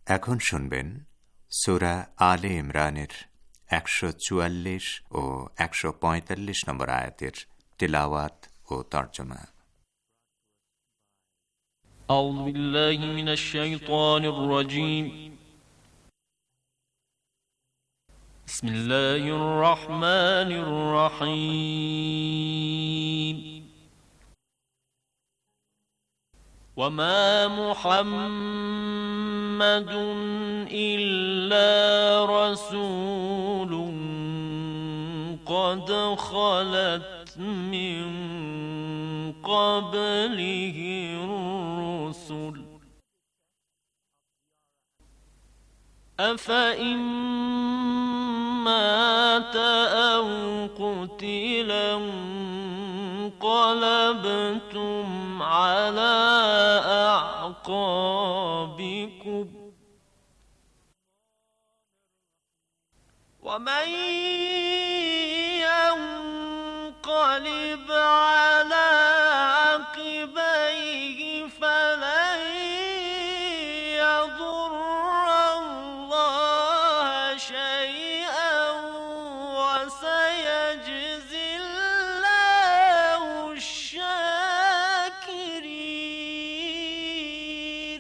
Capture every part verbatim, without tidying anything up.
এখন শুনবেন সূরা আলে ইমরানের একশো চুয়াল্লিশ ও একশো পঁয়তাল্লিশ নম্বর আয়াতের তিলাওয়াত ও তর্জমা। আউযু বিল্লাহি মিনাশ শাইতানির রাজীম। বিসমিল্লাহির রহমানির রহিম। وما محمد إلا رسول قد خلت من قبله الرسل أفإن مات أو قتلا انقلبتم على أعقابكم ومن ينقلب على عقبيه فلن يضر الله شيئا وسيجزي الله الشاكرين.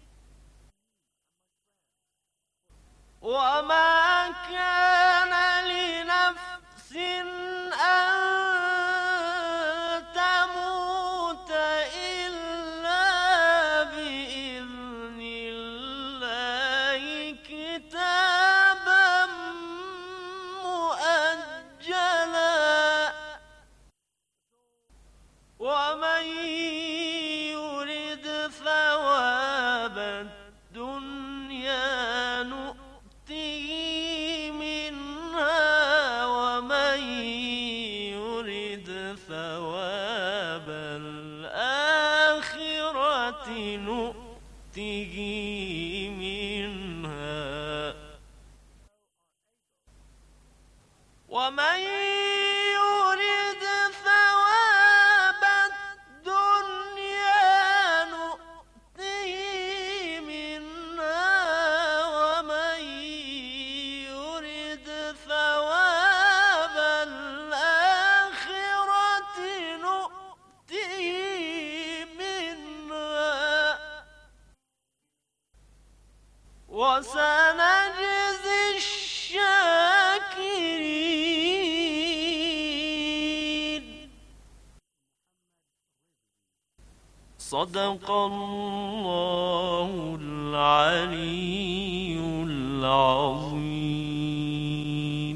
وما كان لنفس أن تموت إلا بإذن الله كتابا مؤجلا ومن يرد ثواب الدنيا نؤته منها ومن يرد ثواب الآخرة نؤته منها ومن يرد ثواب الدنيا نؤته منها ومن يرد ثواب الآخرة نؤته منها وسنجزي الشاكرين. صدق الله العلي العظيم.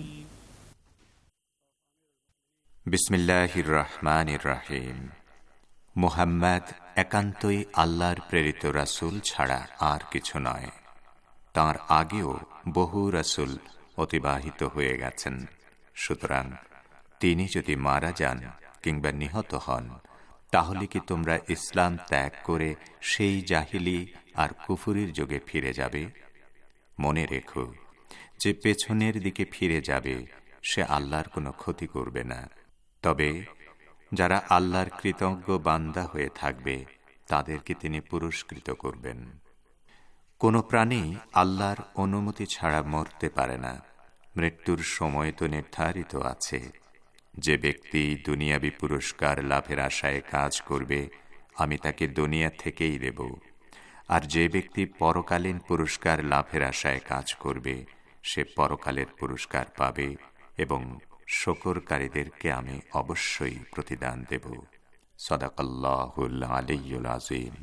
বিসমিল্লাহির রহমানির রহিম। মুহাম্মদ একান্তই আল্লাহর প্রেরিত রাসূল ছাড়া আর কিছু নয়। তাঁর আগেও বহু রাসূল অতিবাহিত হয়ে গেছেন। সুতরাং তিনি যদি মারা যান কিংবা নিহত হন, তাহলে কি তোমরা ইসলাম ত্যাগ করে সেই জাহিলি আর কুফরির যুগে ফিরে যাবে? মনে রেখো, যে পেছনের দিকে ফিরে যাবে সে আল্লাহর কোনো ক্ষতি করবে না। তবে যারা আল্লাহর কৃতজ্ঞ বান্দা হয়ে থাকবে তাদেরকে তিনি পুরস্কৃত করবেন। কোনো প্রাণী আল্লাহর অনুমতি ছাড়া মরতে পারে না। মৃত্যুর সময় তো নির্ধারিত আছে। যে ব্যক্তি দুনিয়াবি পুরস্কার লাভের আশায় কাজ করবে, আমি তাকে দুনিয়া থেকেই দেব। আর যে ব্যক্তি পরকালীন পুরস্কার লাভের আশায় কাজ করবে, সে পরকালের পুরস্কার পাবে এবং শুকরকারীদেরকে আমি অবশ্যই প্রতিদান দেব। সাদাকাল্লাহুল আলিয়্যুল আযীম।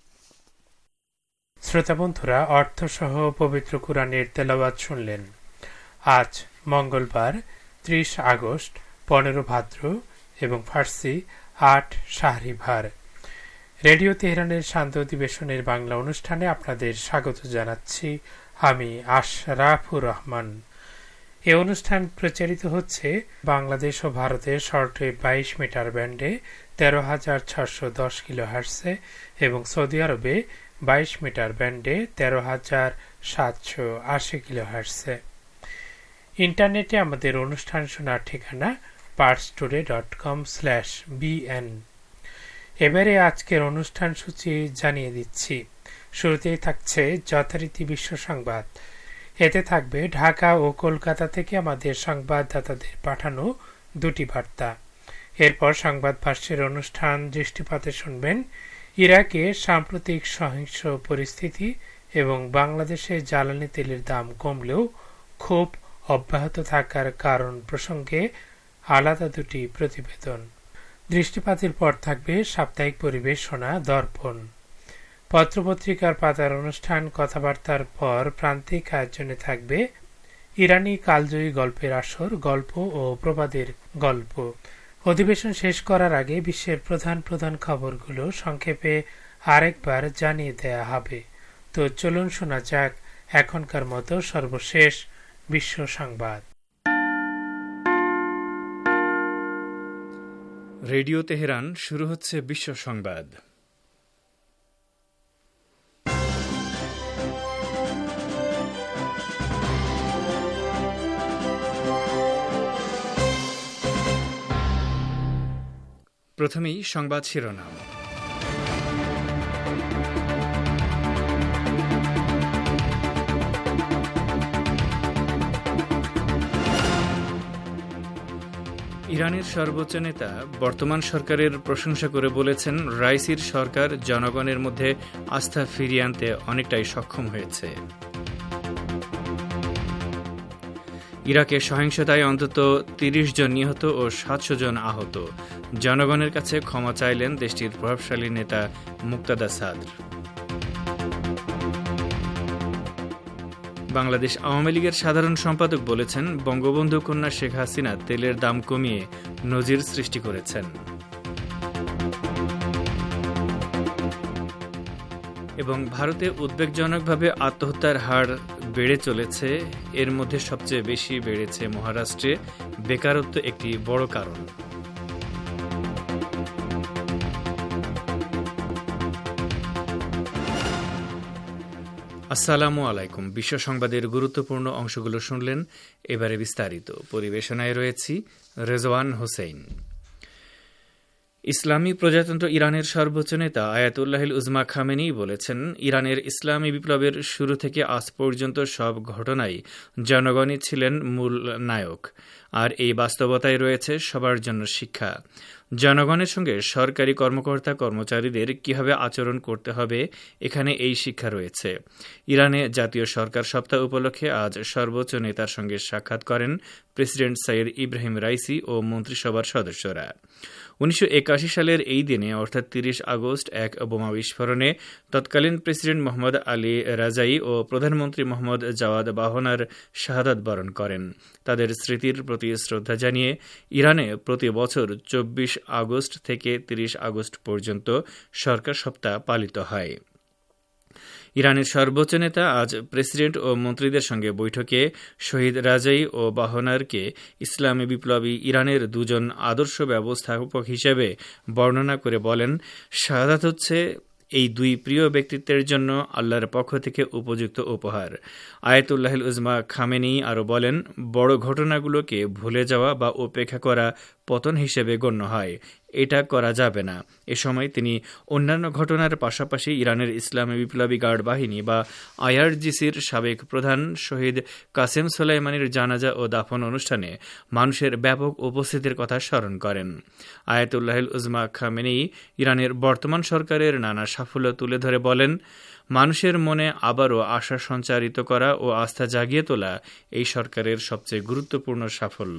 শ্রোতা বন্ধুরা, অর্থসহ পবিত্র কুরআনের তেলাওয়াত শুনলেন। আজ মঙ্গলবার ত্রিশ আগস্ট, পনেরো ভাদ্র এবং ফার্সি আট শাহরিভার। রেডিও তেহরানের শান্ত অধিবেশনের বাংলা অনুষ্ঠানে আপনাদের স্বাগত জানাচ্ছি আমি আশরাফুর রহমান। এ অনুষ্ঠান প্রচারিত হচ্ছে বাংলাদেশ ও ভারতের শর্টওয়েভ বাইশ মিটার ব্যান্ডে তেরো হাজার ছশো দশ কিলো হার্টসে এবং সৌদি আরবে বাইশ মিটার ব্যান্ডে তেরো হাজার সাতশো আশি কিলো হার্টসে। ইন্টারনেটে আমাদের অনুষ্ঠান শোনার ঠিকানা Pars today dot com slash BN. এবারে আজকের অনুষ্ঠান সূচি জানিয়ে দিচ্ছি। শুরুতেই থাকছে যথারীতি বিশ্ব সংবাদ। এতে থাকবে ঢাকা ও কলকাতা থেকে আমাদের সংবাদদাতাদের পাঠানো দুটি বার্তা। এরপর সংবাদ ভাষ্যের অনুষ্ঠান দৃষ্টিপাতে শুনবেন ইরাকে সাম্প্রতিক সহিংস পরিস্থিতি এবং বাংলাদেশে জ্বালানি তেলের দাম কমলেও ক্ষোভ অব্যাহত থাকার কারণ প্রসঙ্গে আলাদা দুটি প্রতিবেদন। দৃষ্টিপাতের পর থাকবে সাপ্তাহিক পরিবেশনা দর্পণ। পত্রপত্রিকার পাতার অনুষ্ঠান কথাবার্তার পর প্রান্তিক আয়োজনে থাকবে ইরানি কালজয়ী গল্পের আসর, গল্প ও প্রবাদের গল্প। অধিবেশন শেষ করার আগে বিশ্বের প্রধান প্রধান খবরগুলো সংক্ষেপে আরেকবার জানিয়ে দেয়া হবে। তো চলুন শোনা যাক এখনকার মতো সর্বশেষ বিশ্ব সংবাদ। রেডিও তেহরান, শুরু হচ্ছে বিশ্ব সংবাদ। প্রথমেই সংবাদ শিরোনাম। ইরানের সর্বোচ্চ নেতা বর্তমান সরকারের প্রশংসা করে বলেছেন, রাইসির সরকার জনগণের মধ্যে আস্থা ফিরিয়ে আনতে অনেকটাই সক্ষম হয়েছে। ইরাকে সহিংসতায় অন্তত তিরিশ জন নিহত ও সাতশো জন আহত। জনগণের কাছে ক্ষমা চাইলেন দেশটির প্রভাবশালী নেতা মুক্তাদা সাদর। বাংলাদেশ আওয়ামী লীগের সাধারণ সম্পাদক বলেছেন, বঙ্গবন্ধু কন্যা শেখ হাসিনা তেলের দাম কমিয়ে নজির সৃষ্টি করেছেন। এবং ভারতে উদ্বেগজনকভাবে আত্মহত্যার হার বেড়ে চলেছে। এর মধ্যে সবচেয়ে বেশি বেড়েছে মহারাষ্ট্রে। বেকারত্ব একটি বড় কারণ। আসসালামু আলাইকুম। বিশ্ব সংবাদের গুরুত্বপূর্ণ অংশগুলো শুনলেন, এবারে বিস্তারিত। পরিবেশনায় রয়েছি রেজওয়ান হোসেন। ইসলামী প্রজাতন্ত্র ইরানের সর্বোচ্চ নেতা আয়াতুল্লাহিল উজমা খামেনি বলেছেন, ইরানের ইসলামী বিপ্লবের শুরু থেকে আজ পর্যন্ত সব ঘটনায় জনগণই ছিলেন মূল নায়ক, আর এই বাস্তবতায় রয়েছে সবার জন্য শিক্ষা। জনগণের সঙ্গে সরকারি কর্মকর্তা কর্মচারীদের কিভাবে আচরণ করতে হবে, এখানে এই শিক্ষা রয়েছে। ইরানে জাতীয় সরকার সপ্তাহ উপলক্ষে আজ সর্বোচ্চ নেতার সঙ্গে সাক্ষাৎ করেন প্রেসিডেন্ট সৈয়দ ইব্রাহিম রাইসি ও মন্ত্রিসভার সদস্যরা। উনিশশো একাশি সালের এই দিনে অর্থাৎ তিরিশ আগস্ট এক বোমা বিস্ফোরণে তৎকালীন প্রেসিডেন্ট মোহাম্মদ আলী রাজাই ও প্রধানমন্ত্রী মোহাম্মদ জাওয়াদ বাহনার শাহাদাত বরণ করেন। তাদের স্মৃতির প্রতি শ্রদ্ধা জানিয়ে ইরানে প্রতি বছর চব্বিশ আগস্ট থেকে তিরিশ আগস্ট পর্যন্ত সরকার সপ্তাহ পালিত হয়। ইরানের সর্বোচ্চ নেতা আজ প্রেসিডেন্ট ও মন্ত্রীদের সঙ্গে বৈঠকে শহীদ রাজাই ও বাহনারকে ইসলামী বিপ্লবী ইরানের দুজন আদর্শ ব্যবস্থাপক হিসেবে বর্ণনা করে বলেন, শাহাদাত হচ্ছে এই দুই প্রিয় ব্যক্তিত্বের জন্য আল্লাহর পক্ষ থেকে উপযুক্ত উপহার। আয়াতুল্লাহিল উজমা খামেনি আরও বলেন, বড় ঘটনাগুলোকে ভুলে যাওয়া বা উপেক্ষা করা পতন হিসেবে গণ্য হয়। এটা করা যাবে না। এ সময় তিনি অন্যান্য ঘটনার পাশাপাশি ইরানের ইসলামী বিপ্লবী গার্ড বাহিনী বা আইআরজিসির সাবেক প্রধান শহীদ কাসেম সোলাইমানির জানাজা ও দাফন অনুষ্ঠানে মানুষের ব্যাপক উপস্থিতির কথা স্মরণ করেন। আয়াতুল্লাহিল উজমা খামেনি ইরানের বর্তমান সরকারের নানা সাফল্য তুলে ধরে বলেন, মানুষের মনে আবারও আশা সঞ্চারিত করা ও আস্থা জাগিয়ে তোলা এই সরকারের সবচেয়ে গুরুত্বপূর্ণ সাফল্য।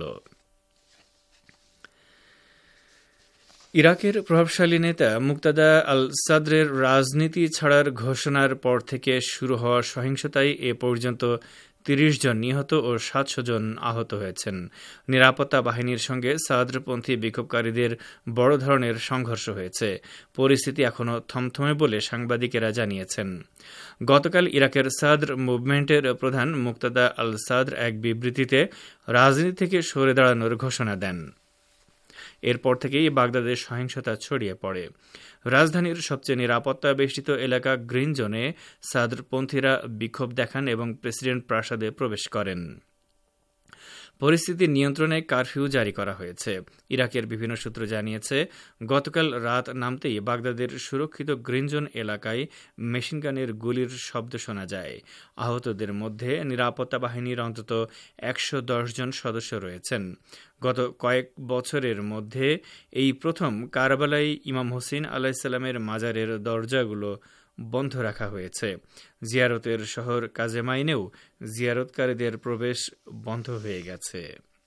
ইরাকের প্রভাবশালী নেতা মুক্তাদা আল সাদরের রাজনীতি ছাড়ার ঘোষণার পর থেকে শুরু হওয়া সহিংসতায় এ পর্যন্ত তিরিশ জন নিহত ও সাতশো জন আহত হয়েছেন। নিরাপত্তা বাহিনীর সঙ্গে সাদরপন্থী বিক্ষোভকারীদের বড় ধরনের সংঘর্ষ হয়েছে। পরিস্থিতি এখনও থমথমে বলে সাংবাদিকেরা জানিয়েছেন। গতকাল ইরাকের সাদর মুভমেন্টের প্রধান মুক্তাদা আল সাদর এক বিবৃতিতে রাজনীতি থেকে সরে দাঁড়ানোর ঘোষণা দেন। এরপর থেকেই বাগদাদে সহিংসতা ছড়িয়ে পড়ে। রাজধানীর সবচেয়ে নিরাপত্তা বেষ্টিত এলাকা গ্রিন জোনে সাদরপন্থীরা বিক্ষোভ দেখান এবং প্রেসিডেন্ট প্রাসাদে প্রবেশ করেন। পরিস্থিতি নিয়ন্ত্রণে কারফিউ জারি করা হয়েছে। ইরাকের বিভিন্ন সূত্র জানিয়েছে, গতকাল রাত নামতেই বাগদাদের সুরক্ষিত গ্রিন জোন এলাকায় মেশিনগানের গুলির শব্দ শোনা যায়। আহতদের মধ্যে নিরাপত্তা বাহিনীর অন্তত একশো দশ জন সদস্য রয়েছেন। গত কয়েক বছরের মধ্যে এই প্রথম কারবালায় ইমাম হোসেন আলাইসাল্লামের মাজারের দরজাগুলো বন্ধ রাখা হয়েছে। জিয়ারতের শহর কাজেমাইনেও জিয়ারতকারীদের প্রবেশ বন্ধ হয়ে গেছে।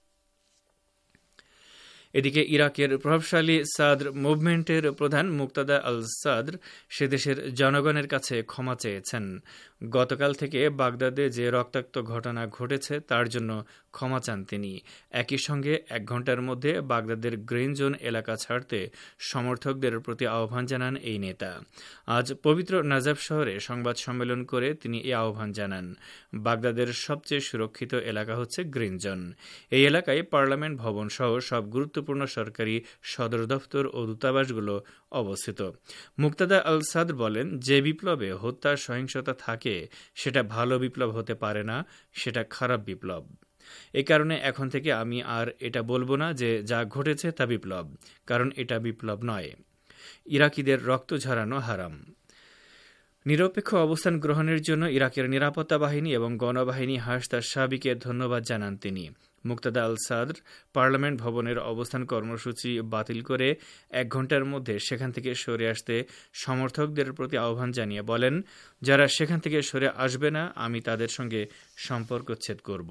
এদিকে ইরাকের প্রভাবশালী সাদর মুভমেন্টের প্রধান মুক্তাদা আল সাদর সে দেশের জনগণের কাছে ক্ষমা চেয়েছেন। গতকাল থেকে বাগদাদে যে রক্তাক্ত ঘটনা ঘটেছে তার জন্য ক্ষমা চান তিনি। একই সঙ্গে এক ঘণ্টার মধ্যে বাগদাদের গ্রিন জোন এলাকা ছাড়তে সমর্থকদের প্রতি আহ্বান জানান এই নেতা। আজ পবিত্র নাজাফ শহরে সংবাদ সম্মেলন করে তিনি এই আহ্বান জানান। বাগদাদের সবচেয়ে সুরক্ষিত এলাকা হচ্ছে গ্রিন জোন। এই এলাকায় পার্লামেন্ট ভবন সহ সব গুরুত্বপূর্ণ সরকারি সদর দফতর ও দূতাবাসগুলো অবস্থিত। মুক্তাদা আল সাদর বলেন, যে বিপ্লবে হত্যা সহিংসতা থাকে সেটা ভালো বিপ্লব হতে পারে না, সেটা খারাপ বিপ্লব। এ কারণে এখন থেকে আমি আর এটা বলবো না যে যা ঘটেছে তা বিপ্লব, কারণ এটা বিপ্লব নয়। ইরাকিদের রক্ত ঝরানো হারাম। নিরপেক্ষ অবস্থান গ্রহণের জন্য ইরাকের নিরাপত্তা বাহিনী এবং গণবাহিনী হাসদা সাবিকে ধন্যবাদ জানান তিনি। মুক্তাদা আল সাদর পার্লামেন্ট ভবনের অবস্থান কর্মসূচি বাতিল করে এক ঘণ্টার মধ্যে সেখান থেকে সরে আসতে সমর্থকদের প্রতি আহ্বান জানিয়ে বলেন, যারা সেখান থেকে সরে আসবে না আমি তাদের সঙ্গে সম্পর্কচ্ছেদ করব।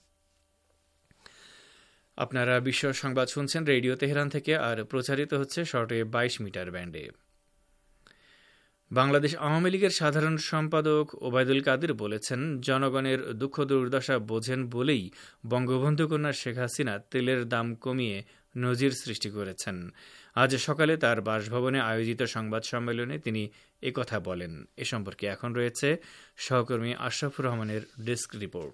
আপনারা বিশ্ব সংবাদ শুনছেন রেডিও তেহরান থেকে, আর প্রচারিত হচ্ছে শর্টওয়েভ বাইশ মিটার ব্যান্ডে। বাংলাদেশ আওয়ামী লীগের সাধারণ সম্পাদক ওবায়দুল কাদের বলেছেন, জনগণের দুঃখ দুর্দশা বোঝেন বলেই বঙ্গবন্ধু কন্যা শেখ হাসিনা তেলের দাম কমিয়ে নজির সৃষ্টি করেছেন। আজ সকালে তার বাসভবনে আয়োজিত সংবাদ সম্মেলনে তিনি একথা বলেন। এ সম্পর্কে এখন রয়েছে সহকর্মী আশরাফুর রহমানের ডেস্ক রিপোর্ট।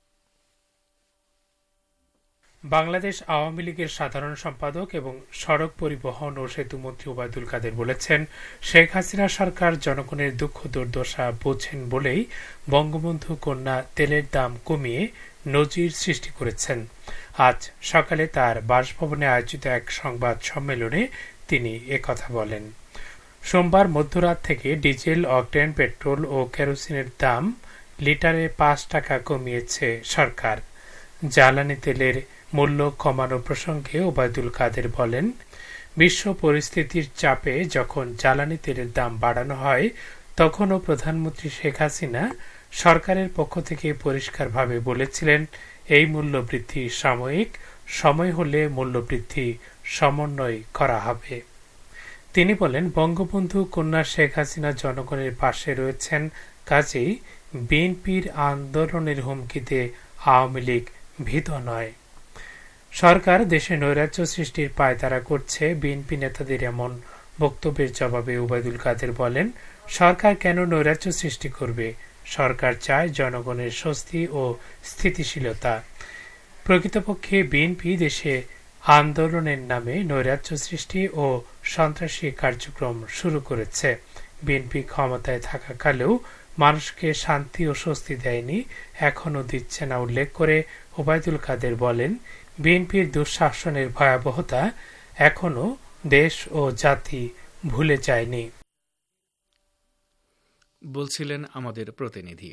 বাংলাদেশ আওয়ামী লীগের সাধারণ সম্পাদক এবং সড়ক পরিবহন ও সেতু মন্ত্রী ওবায়দুল কাদের বলেছেন, শেখ হাসিনা সরকার জনগণের দুঃখ দুর্দশা বোঝেন বলেই বঙ্গবন্ধু কন্যা তেলের দাম কমিয়ে নজির সৃষ্টি করেছেন। আজ সকালে তার বাসভবনে আয়োজিত এক সংবাদ সম্মেলনে তিনি একথা বলেন। সোমবার মধ্যরাত থেকে ডিজেল, অকটেন, পেট্রোল ও কেরোসিনের দাম লিটারে পাঁচ টাকা কমিয়েছে সরকার। জ্বালানি তেলের মূল্য কমানো প্রসঙ্গে ওবায়দুল কাদের বলেন, বিশ্ব পরিস্থিতির চাপে যখন জ্বালানি তেলের দাম বাড়ানো হয় তখনও প্রধানমন্ত্রী শেখ হাসিনা সরকারের পক্ষ থেকে পরিষ্কারভাবে বলেছিলেন, এই মূল্য বৃদ্ধি সাময়িক, সময় হলে মূল্য বৃদ্ধি সমন্বয় করা হবে। তিনি বলেন, বঙ্গবন্ধু কন্যা শেখ হাসিনা জনগণের পাশে রয়েছেন, কাজেই বিএনপির আন্দোলনের হুমকিতে আওয়ামী লীগ ভীত নয়। সরকার দেশে নৈরাজ্য সৃষ্টির পায়তারা করছে। বিএনপি নেতাদের এমন বক্তব্যের জবাবে ওবায়দুল কাদের বলেন, সরকার কেন নৈরাজ্য সৃষ্টি করবে? সরকার চায় জনগণের স্বস্তি ও স্থিতিশীলতা। প্রকৃতপক্ষে বিএনপি দেশে আন্দোলনের নামে নৈরাজ্য সৃষ্টি ও সন্ত্রাসী কার্যক্রম শুরু করেছে। বিএনপি ক্ষমতায় থাকাকালেও মানুষকে শান্তি ও স্বস্তি দেয়নি, এখনও দিচ্ছে না উল্লেখ করে ওবায়দুল কাদের বলেন, বিএনপির দুঃশাসনের ভয়াবহতা এখনও দেশ ও জাতি ভুলে যায়নি। বলছিলেন আমাদের প্রতিনিধি।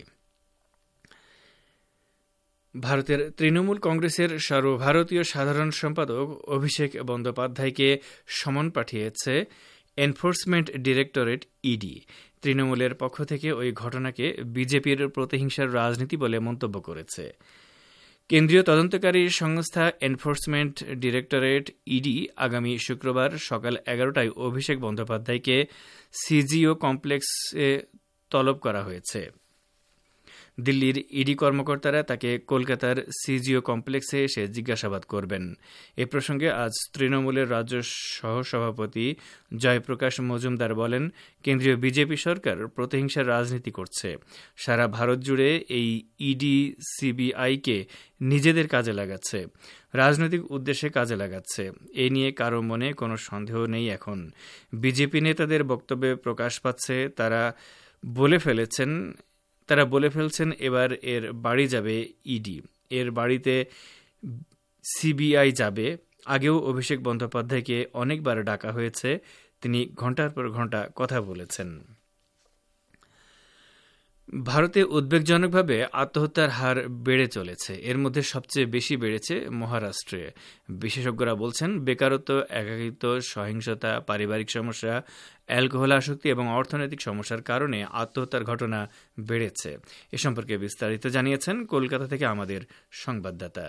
ভারতের তৃণমূল কংগ্রেসের সর্বভারতীয় সাধারণ সম্পাদক অভিষেক বন্দ্যোপাধ্যায়কে সমন পাঠিয়েছে এনফোর্সমেন্ট ডিরেক্টরেট ইডি। তৃণমূলের পক্ষ থেকে ওই ঘটনাকে বিজেপির প্রতিহিংসার রাজনীতি বলে মন্তব্য করেছে। কেন্দ্রীয় তদন্তকারী সংস্থা এনফোর্সমেন্ট ডিরেক্টরেট ইডি আগামী শুক্রবার সকাল এগারোটায় অভিষেক বন্দ্যোপাধ্যায়কে সিজিও কমপ্লেক্সে তলব করা হয়েছে। দিল্লির ইডি কর্মকর্তারা তাকে কলকাতার সিজিও কমপ্লেক্সে এসে জিজ্ঞাসাবাদ করবেন। এ প্রসঙ্গে আজ তৃণমূলের রাজ্য সহসভাপতি জয়প্রকাশ মজুমদার বলেন, কেন্দ্রীয় বিজেপি সরকার প্রতিহিংসার রাজনীতি করছে। সারা ভারত জুড়ে এই ইডি সিবিআইকে নিজেদের কাজে লাগাচ্ছে, রাজনৈতিক উদ্দেশ্যে কাজে লাগাচ্ছে। এ নিয়ে কারো মনে কোনো সন্দেহ নেই। এখন বিজেপি নেতাদের বক্তব্যে প্রকাশ পাচ্ছে তারা বলে ফেলেছেন তারা বলে ফেলছেন এবার এর বাড়ি যাবে ইডি। এর বাড়িতে সিবিআই যাবে। আগেও অভিষেক বন্দ্যোপাধ্যায়কে অনেকবার ডাকা হয়েছে, তিনি ঘণ্টার পর ঘণ্টা কথা বলেছেন। ভারতে উদ্বেগজনকভাবে আত্মহত্যার হার বেড়ে চলেছে। এর মধ্যে সবচেয়ে বেশি বেড়েছে মহারাষ্ট্রে। বিশেষজ্ঞরা বলছেন, বেকারত্ব, একাকিত্ব, সহিংসতা, পারিবারিক সমস্যা, অ্যালকোহল আসক্তি এবং অর্থনৈতিক সমস্যার কারণে আত্মহত্যার ঘটনা বেড়েছে। এ সম্পর্কে বিস্তারিত জানিয়েছেন কলকাতা থেকে আমাদের সংবাদদাতা।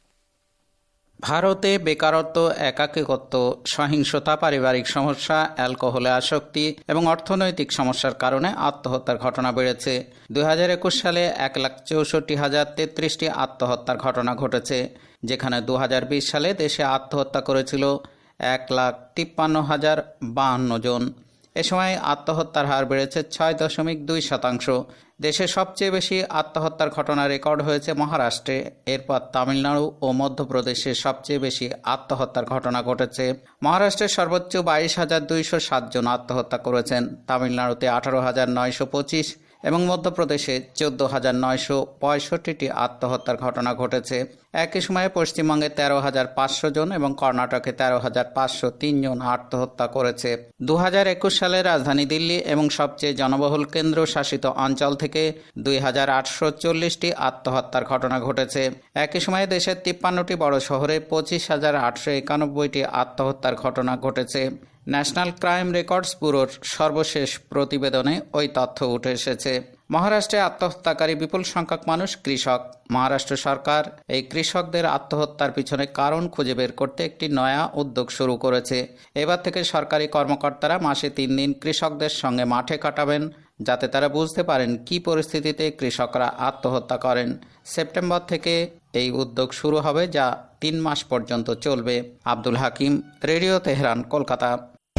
ভারতে বেকারত্ব, একাকিত্ব, সহিংসতা, পারিবারিক সমস্যা, অ্যালকোহলে আসক্তি এবং অর্থনৈতিক সমস্যার কারণে আত্মহত্যার ঘটনা বেড়েছে। দুই হাজার একুশ সালে এক লাখ চৌষট্টি হাজার তেত্রিশটি আত্মহত্যার ঘটনা ঘটেছে, যেখানে দু হাজার বিশ সালে দেশে আত্মহত্যা করেছিল এক লাখ তিপ্পান্ন হাজার বাহান্ন জন। এ সময় আত্মহত্যার হার বেড়েছে ছয় দশমিক দুই শতাংশ। দেশে সবচেয়ে বেশি আত্মহত্যার ঘটনা রেকর্ড হয়েছে মহারাষ্ট্রে, এরপর তামিলনাড়ু ও মধ্যপ্রদেশে সবচেয়ে বেশি আত্মহত্যার ঘটনা ঘটেছে। মহারাষ্ট্রের সর্বোচ্চ বাইশ হাজার দুইশো সাত জন আত্মহত্যা করেছেন, তামিলনাড়ুতে আঠারো হাজার নয়শো পঁচিশ এবং মধ্যপ্রদেশে চোদ্দ হাজার নয়শো পঁয়ষট্টিটি আত্মহত্যার ঘটনা ঘটেছে। একই সময়ে পশ্চিমবঙ্গে তেরো হাজার পাঁচশো জন এবং কর্ণাটকে তেরো হাজার পাঁচশো তিন জন আত্মহত্যা করেছে। দু হাজার একুশ সালে রাজধানী দিল্লি এবং সবচেয়ে জনবহুল কেন্দ্র শাসিত অঞ্চল থেকে দুই হাজার আটশো চল্লিশটি আত্মহত্যার ঘটনা ঘটেছে। একই সময়ে দেশের তিপ্পান্নটি বড় শহরে পঁচিশ হাজার আটশো একানব্বইটি আত্মহত্যার ঘটনা ঘটেছে। ন্যাশনাল ক্রাইম রেকর্ডস ব্যুরোর সর্বশেষ প্রতিবেদনে ওই তথ্য উঠে এসেছে। মহারাষ্ট্রে আত্মহত্যাকারী বিপুল সংখ্যক মানুষ কৃষক। মহারাষ্ট্র সরকার এই কৃষকদের আত্মহত্যার পিছনে কারণ খুঁজে বের করতে একটি নয়া উদ্যোগ শুরু করেছে। এবার থেকে সরকারি কর্মকর্তারা মাসে তিন দিন কৃষকদের সঙ্গে মাঠে কাটাবেন, যাতে তারা বুঝতে পারেন কি পরিস্থিতিতে কৃষকরা আত্মহত্যা করেন। সেপ্টেম্বর থেকে এই উদ্যোগ শুরু হবে, যা তিন মাস পর্যন্ত চলবে। Abdul Hakim, radio Tehran, Kolkata.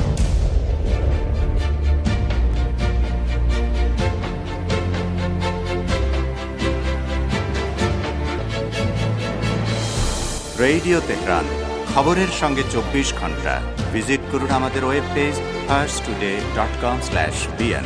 Radio Tehran, খবরের সঙ্গে চব্বিশ ঘন্টা। ভিজিট করুন আমাদের web page first today dot com slash BN.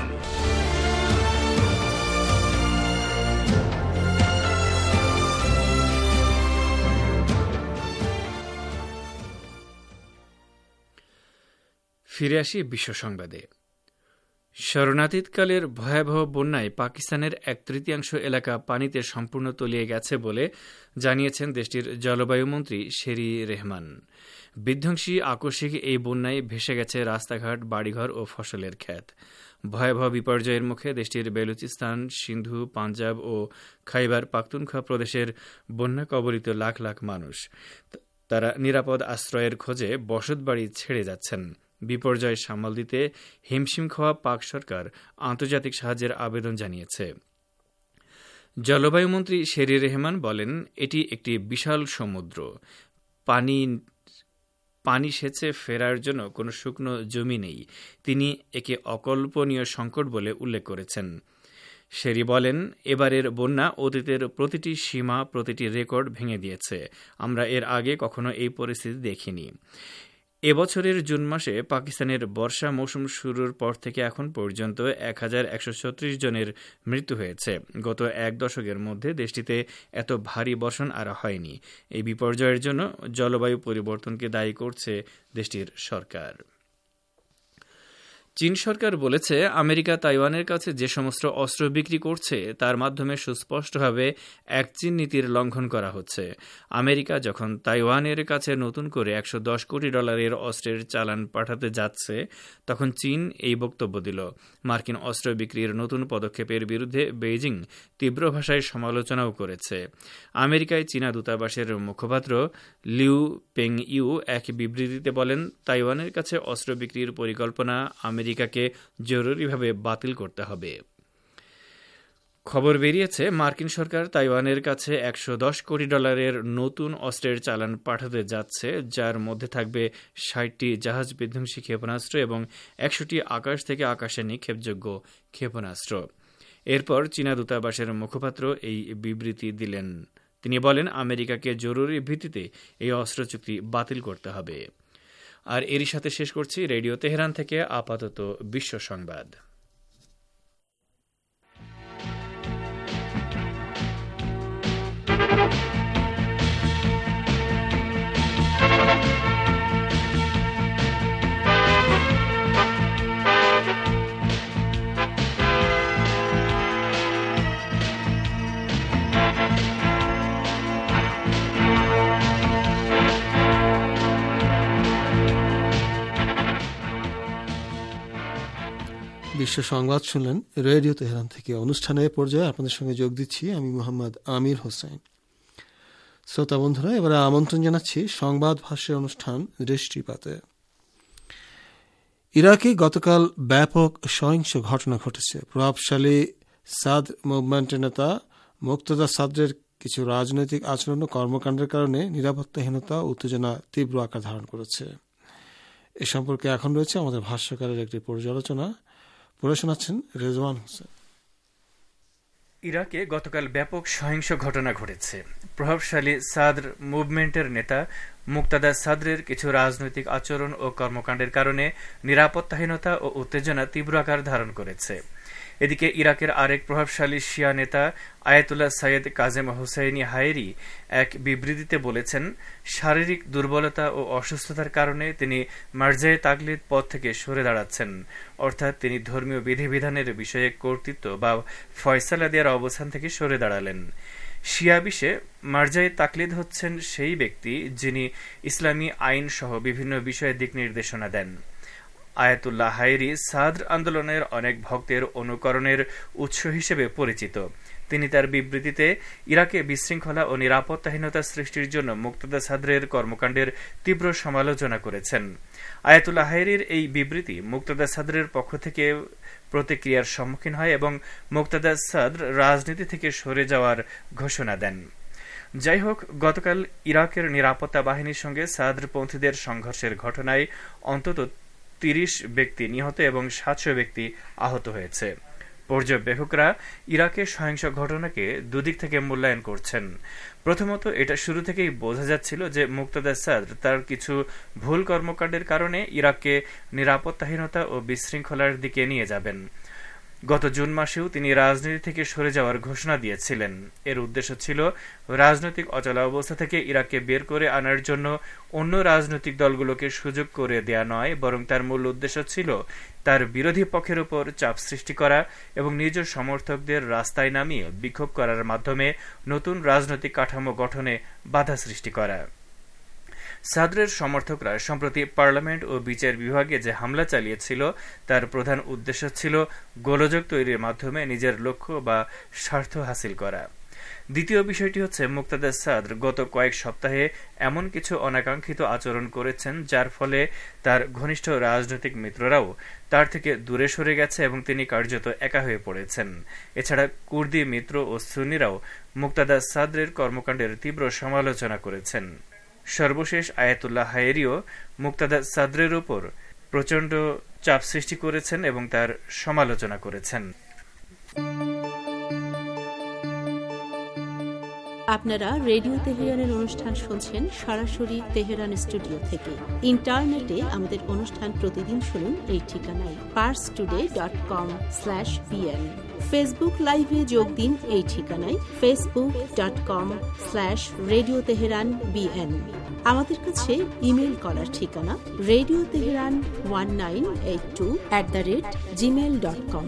ফিরে আসি বিশ্ব সংবাদে। শরণাতীতকালের ভয়াবহ বন্যায় পাকিস্তানের এক তৃতীয়াংশ এলাকা পানিতে সম্পূর্ণ তলিয়ে গেছে বলে জানিয়েছেন দেশটির জলবায়ু মন্ত্রী শেরি রেহমান। বিধ্বংসী আকস্মিক এই বন্যায় ভেসে গেছে রাস্তাঘাট, বাড়িঘর ও ফসলের ক্ষেত। ভয়াবহ বিপর্যয়ের মুখে দেশটির বেলুচিস্তান, সিন্ধু, পাঞ্জাব ও খাইবার পাখতুনখোয়া প্রদেশের বন্যা কবলিত লাখ লাখ মানুষ। তারা নিরাপদ আশ্রয়ের খোঁজে বসতবাড়ি ছেড়ে যাচ্ছেন। বিপর্যয় সামাল দিতে হিমশিম খাওয়া পাক সরকার আন্তর্জাতিক সাহায্যের আবেদন জানিয়েছে। জলবায়ুমন্ত্রী শেরি রেহমান বলেন, এটি একটি বিশাল সমুদ্র। পানি পানি সেচে ফেরার জন্য কোনো শুকনো জমি নেই। তিনি একে অকল্পনীয় সংকট বলে উল্লেখ করেছেন। শেরি বলেন, এবারের বন্যা অতীতের প্রতিটি সীমা, প্রতিটি রেকর্ড ভেঙে দিয়েছে। আমরা এর আগে কখনো এই পরিস্থিতি দেখিনি। এবছরের জুন মাসে পাকিস্তানের বর্ষা মৌসুম শুরুর পর থেকে এখন পর্যন্ত এক হাজার একশো ছত্রিশ জনের মৃত্যু হয়েছে। গত এক দশকের মধ্যে দেশটিতে এত ভারী বর্ষণ আর হয়নি। এই বিপর্যয়ের জন্য জলবায়ু পরিবর্তনকে দায়ী করছে দেশটির সরকার। চীন সরকার বলেছে, আমেরিকা তাইওয়ানের কাছে যে সমস্ত অস্ত্র বিক্রি করছে তার মাধ্যমে সুস্পষ্টভাবে এক চীন নীতির লঙ্ঘন করা হচ্ছে। আমেরিকা যখন তাইওয়ানের কাছে নতুন করে একশো দশ কোটি ডলারের অস্ত্রের চালান পাঠাতে যাচ্ছে, তখন চীন এই বক্তব্য দিল। মার্কিন অস্ত্র বিক্রির নতুন পদক্ষেপের বিরুদ্ধে বেইজিং তীব্র ভাষায় সমালোচনাও করেছে। আমেরিকায় চীনা দূতাবাসের মুখপাত্র লিউ পেং ইউ এক বিবৃতিতে বলেন, তাইওয়ানের কাছে অস্ত্র বিক্রির পরিকল্পনা আমেরিকাকে জরুরিভাবে বাতিল করতে হবে। খবর বেরিয়েছে, মার্কিন সরকার তাইওয়ানের কাছে একশো দশ কোটি ডলারের নতুন অস্ত্রের চালান পাঠাতে যাচ্ছে, যার মধ্যে থাকবে ষাটটি জাহাজ বিধ্বংসী ক্ষেপণাস্ত্র এবং একশোটি আকাশ থেকে আকাশে নিক্ষেপযোগ্য ক্ষেপণাস্ত্র। এরপর চীনা দূতাবাসের মুখপাত্র এই বিবৃতি দিলেন। তিনি বলেন, আমেরিকাকে জরুরি ভিত্তিতে এই অস্ত্র চুক্তি বাতিল করতে হবে। আর এরই সাথে শেষ করছি রেডিও তেহরান থেকে আপাতত বিশ্ব সংবাদ। বিশ্ব সংবাদ শুনলেন রেডিও তেহরান থেকে। অনুষ্ঠানের পর্যায়ে আপনাদের সঙ্গে যোগ দিচ্ছি আমি মোহাম্মদ আমির হোসেন। শ্রোতা বন্ধুরা, এবারে আমন্ত্রণ জানাচ্ছি সংবাদ ভাষ্যের অনুষ্ঠান দৃষ্টিপাতে। ইরাকে গতকাল ব্যাপক সহিংস ঘটনা ঘটেছে। প্রভাবশালী সাদ মুভমেন্টের নেতা মুক্তদা সাদরের কিছু রাজনৈতিক আচরণ ও কর্মকাণ্ডের কারণে নিরাপত্তাহীনতা ও উত্তেজনা তীব্র আকার ধারণ করেছে। এ সম্পর্কে এখন রয়েছে আমাদের ভাষ্যকারের একটি পর্যালোচনা, পড়ে শোনাচ্ছেন রেজওয়ান হোসেন। ইরাকে গতকাল ব্যাপক সহিংস ঘটনা ঘটেছে। প্রভাবশালী সাদর মুভমেন্টের নেতা মুক্তাদা সাদরের কিছু রাজনৈতিক আচরণ ও কর্মকাণ্ডের কারণে নিরাপত্তাহীনতা ও উত্তেজনা তীব্র আকার ধারণ করেছে। এদিকে ইরাকের আরেক প্রভাবশালী শিয়া নেতা Ayatollah Seyed Kazem Hosseini Haeri এক বিবৃতিতে বলেছেন, শারীরিক দুর্বলতা ও অসুস্থতার কারণে তিনি মার্জায়ে তাকলিদ পদ থেকে সরে দাঁড়াচ্ছেন, অর্থাৎ তিনি ধর্মীয় বিধিবিধানের বিষয়ে কর্তৃত্ব বা ফয়সালা দেওয়ার অবস্থান থেকে সরে দাঁড়ালেন। শিয়া বিশ্বে মার্জায়ে তাকলিদ হচ্ছেন সেই ব্যক্তি যিনি ইসলামী আইন সহ বিভিন্ন বিষয়ে দিক নির্দেশনা দেন। আয়াতুল্লাহ হায়েরি সাদর আন্দোলনের অনেক ভক্তের অনুকরণের উৎস হিসেবে পরিচিত। তিনি তার বিবৃতিতে ইরাকে বিশৃঙ্খলা ও নিরাপত্তাহীনতা সৃষ্টির জন্য মুক্তাদা সাদরের কর্মকাণ্ডের তীব্র সমালোচনা করেছেন। আয়াতুল্লাহ হায়েরির এই বিবৃতি মুক্তাদা সাদরের পক্ষ থেকে প্রতিক্রিয়ার সম্মুখীন হয় এবং মুক্তাদা সাদর রাজনীতি থেকে সরে যাওয়ার ঘোষণা দেন। যাই হোক, গতকাল ইরাকের নিরাপত্তা বাহিনীর সঙ্গে সাদরপন্থীদের সংঘর্ষের ঘটনায় অন্তত তিরিশ ব্যক্তি নিহত এবং সাতশো ব্যক্তি আহত হয়েছে। পর্যবেক্ষকরা ইরাকের সহিংস ঘটনাকে দুদিক থেকে মূল্যায়ন করছেন। প্রথমত, এটা শুরু থেকেই বোঝা যাচ্ছিল যে মুক্তাদা সাদর তার কিছু ভুল কর্মকাণ্ডের কারণে ইরাককে নিরাপত্তাহীনতা ও বিশৃঙ্খলার দিকে নিয়ে যাবেন। গত জুন মাসেও তিনি রাজনীতি থেকে সরে যাওয়ার ঘোষণা দিয়েছিলেন। এর উদ্দেশ্য ছিল রাজনৈতিক অচলাবস্থা থেকে ইরাককে বের করে আনার জন্য অন্য রাজনৈতিক দলগুলোকে সুযোগ করে দেয়া নয়, বরং তার মূল উদ্দেশ্য ছিল তার বিরোধী পক্ষের উপর চাপ সৃষ্টি করা এবং নিজ সমর্থকদের রাস্তায় নামিয়ে বিক্ষোভ করার মাধ্যমে নতুন রাজনৈতিক কাঠামো গঠনে বাধা সৃষ্টি করা। সাদরের সমর্থকরা সম্প্রতি পার্লামেন্ট ও বিচার বিভাগে যে হামলা চালিয়েছিল তার প্রধান উদ্দেশ্য ছিল গোলযোগ তৈরির মাধ্যমে নিজের লক্ষ্য বা স্বার্থ হাসিল করা। দ্বিতীয় বিষয়টি হচ্ছে, মুক্তাদা সাদর গত কয়েক সপ্তাহে এমন কিছু অনাকাঙ্ক্ষিত আচরণ করেছেন যার ফলে তার ঘনিষ্ঠ রাজনৈতিক মিত্ররাও তার থেকে দূরে সরে গেছে এবং তিনি কার্যত একা হয়ে পড়েছেন। এছাড়া কুর্দি মিত্র ও সুন্নিরাও মুক্তাদা সাদরের কর্মকাণ্ডের তীব্র সমালোচনা করেছেন। সর্বশেষ আয়াতুল্লাহ হায়েরিও মুক্তাদা সাদরের উপর প্রচণ্ড চাপ সৃষ্টি করেছেন এবং তার সমালোচনা করেছেন। আপনারা রেডিও তেহরানের অনুষ্ঠান শুনছেন সরাসরি তেহরান স্টুডিও থেকে। ইন্টারনেটে আমাদের অনুষ্ঠান প্রতিদিন শুনুন এই ঠিকানায় Pars today dot com slash BN. Facebook লাইভে যোগ দিন এই ঠিকানায় Facebook dot com slash radio Tehran BN. আমাদের কাছে ইমেল করার ঠিকানা radio Tehran one nine eight two at the rate Gmail dot com.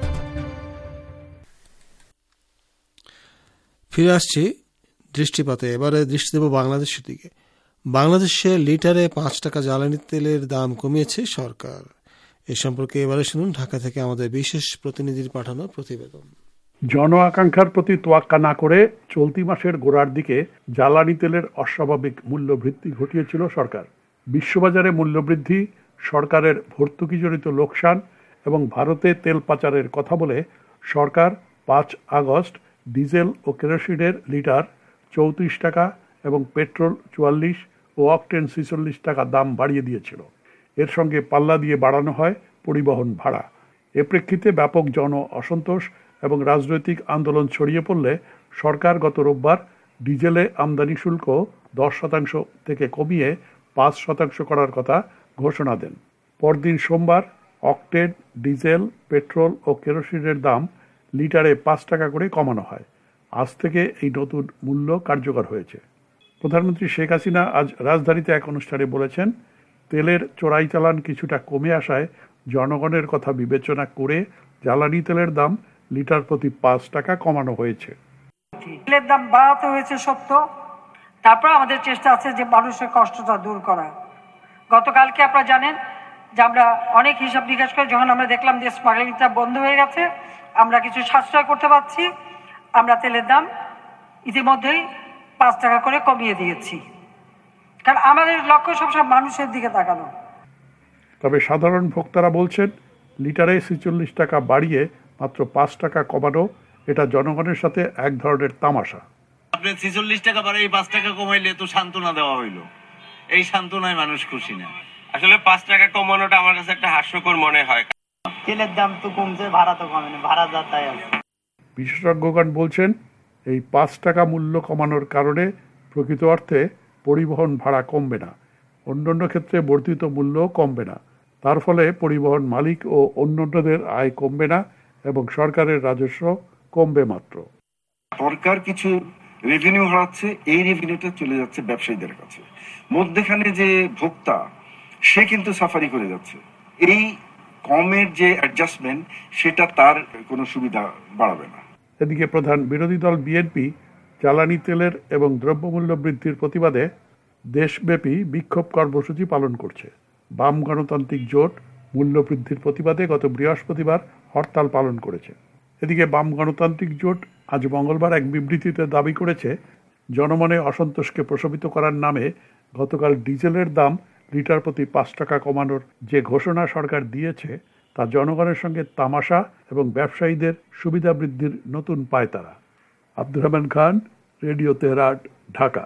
ফিরে আসছি দৃষ্টিপাতে। এবারে দৃষ্টি দেব বাংলাদেশের দিকে। বাংলাদেশে লিটারে পাঁচ টাকা জ্বালানি তেলের দাম কমিয়েছে সরকার। এ সম্পর্কে এবারে শুনুন ঢাকা থেকে আমাদের বিশেষ প্রতিনিধির পাঠানো প্রতিবেদন। জন আকাঙ্ক্ষার প্রতি তোয়াক্কা না করে চলতি মাসের গোড়ার দিকে জ্বালানি তেলের অস্বাভাবিক মূল্য বৃদ্ধি ঘটিয়েছিল সরকার। বিশ্ববাজারে মূল্যবৃদ্ধি, সরকারের ভর্তুকিজনিত লোকসান এবং ভারতে তেল পাচারের কথা বলে সরকার পাঁচ আগস্ট ডিজেল ও কেরোসিনের লিটার চৌত্রিশ টাকা এবং পেট্রোল চুয়াল্লিশ ও অকটেন ছিচল্লিশ টাকা দাম বাড়িয়ে দিয়েছিল। এর সঙ্গে পাল্লা দিয়ে বাড়ানো হয় পরিবহন ভাড়া। এ প্রেক্ষিতে ব্যাপক জন অসন্তোষ এবং রাজনৈতিক আন্দোলন ছড়িয়ে পড়লে সরকার গত রোববার ডিজেলে আমদানি শুল্ক দশ শতাংশ থেকে কমিয়ে পাঁচ শতাংশ করার কথা ঘোষণা দেন। পরদিন সোমবার অকটেন, ডিজেল, পেট্রোল ও কেরোসিনের দাম লিটারে পাঁচ টাকা করে কমানো হয়। আজ থেকে এই নতুন মূল্য কার্যকর হয়েছে। প্রধানমন্ত্রী শেখ হাসিনা আজ রাজধানীতে এক অনুষ্ঠানে বলেছেন, তেলের চোরাই চালান কিছুটা কমে আসায় জনগণের কথা বিবেচনা করে জ্বালানি তেলের দাম লিটার প্রতি পাঁচ টাকা কমানো হয়েছে। তেলের দাম বাড়াতে হয়েছে সত্য, তারপর আমাদের চেষ্টা আছে যে মানুষের কষ্টটা দূর করা। গতকালকে আপনারা জানেন যে আমরা অনেক হিসাব নিকাশ করে যখন আমরা দেখলাম যে স্মাগলিংটা বন্ধ হয়ে গেছে, আমরা কিছু সাশ্রয় করতে পারছি, আমরা তেলের দাম ইতিমধ্যেই পাঁচ টাকা করে কমিয়ে দিয়েছি, কারণ আমাদের লক্ষ্য সবসময় মানুষের দিকে তাকানো। তবে সাধারণ ভোক্তারা বলছেন লিটারে ছেচল্লিশ টাকা বাড়িয়ে মাত্র পাঁচ টাকা কমানো এটা জনগণের সাথে এক ধরনের তামাশা। আপনি ছেচল্লিশ টাকা বাড়িয়ে পাঁচ টাকা কমাইলে তো সান্ত্বনা দেওয়া হইলো, এই সান্ত্বনায় মানুষ খুশি না। আসলে পাঁচ টাকা কমানোটা আমার কাছে একটা হাস্যকর মনে হয়। তেলের দাম তো কমছে, ভাড়া তো কমেনি, ভাড়া যা তাই আছে। বিশেষজ্ঞগণ বলছেন এই পাঁচ টাকা মূল্য কমানোর কারণে প্রকৃত অর্থে পরিবহন ভাড়া কমবে না, অন্যান্য ক্ষেত্রে বর্ধিত মূল্যও কমবে না। তার ফলে পরিবহন মালিক ও অন্যান্যদের আয় কমবে না এবং সরকারের রাজস্ব কমবে মাত্র। সরকার কিছু রেভিনিউ হারাচ্ছে, এই রেভিনিউটা চলে যাচ্ছে ব্যবসায়ীদের কাছে। মধ্যখানে যে ভোক্তা সে কিন্তু সাফারি করে যাচ্ছে। এই কমের যে অ্যাডজাস্টমেন্ট সেটা তার কোনো সুবিধা বাড়াবে না। এদিকে প্রধান বিরোধী দল বিএনপি জ্বালানি তেলের এবং দ্রব্যমূল্য বৃদ্ধির প্রতিবাদে দেশব্যাপী বিক্ষোভ কর্মসূচি পালন করছে। বাম গণতান্ত্রিক জোট মূল্য বৃদ্ধির প্রতিবাদে গত বৃহস্পতিবার হরতাল পালন করেছে। এদিকে বাম গণতান্ত্রিক জোট আজ মঙ্গলবার এক বিবৃতিতে দাবি করেছে জনমনে অসন্তোষকে প্রশমিত করার নামে গতকাল ডিজেলের দাম লিটার প্রতি পাঁচ টাকা কমানোর যে ঘোষণা সরকার দিয়েছে তা জনগণের সঙ্গে তামাশা এবং ব্যবসায়ীদের সুবিধা বৃদ্ধির নতুন পায়তারা। Abdur Rahman Khan, radio Tehran, Dhaka.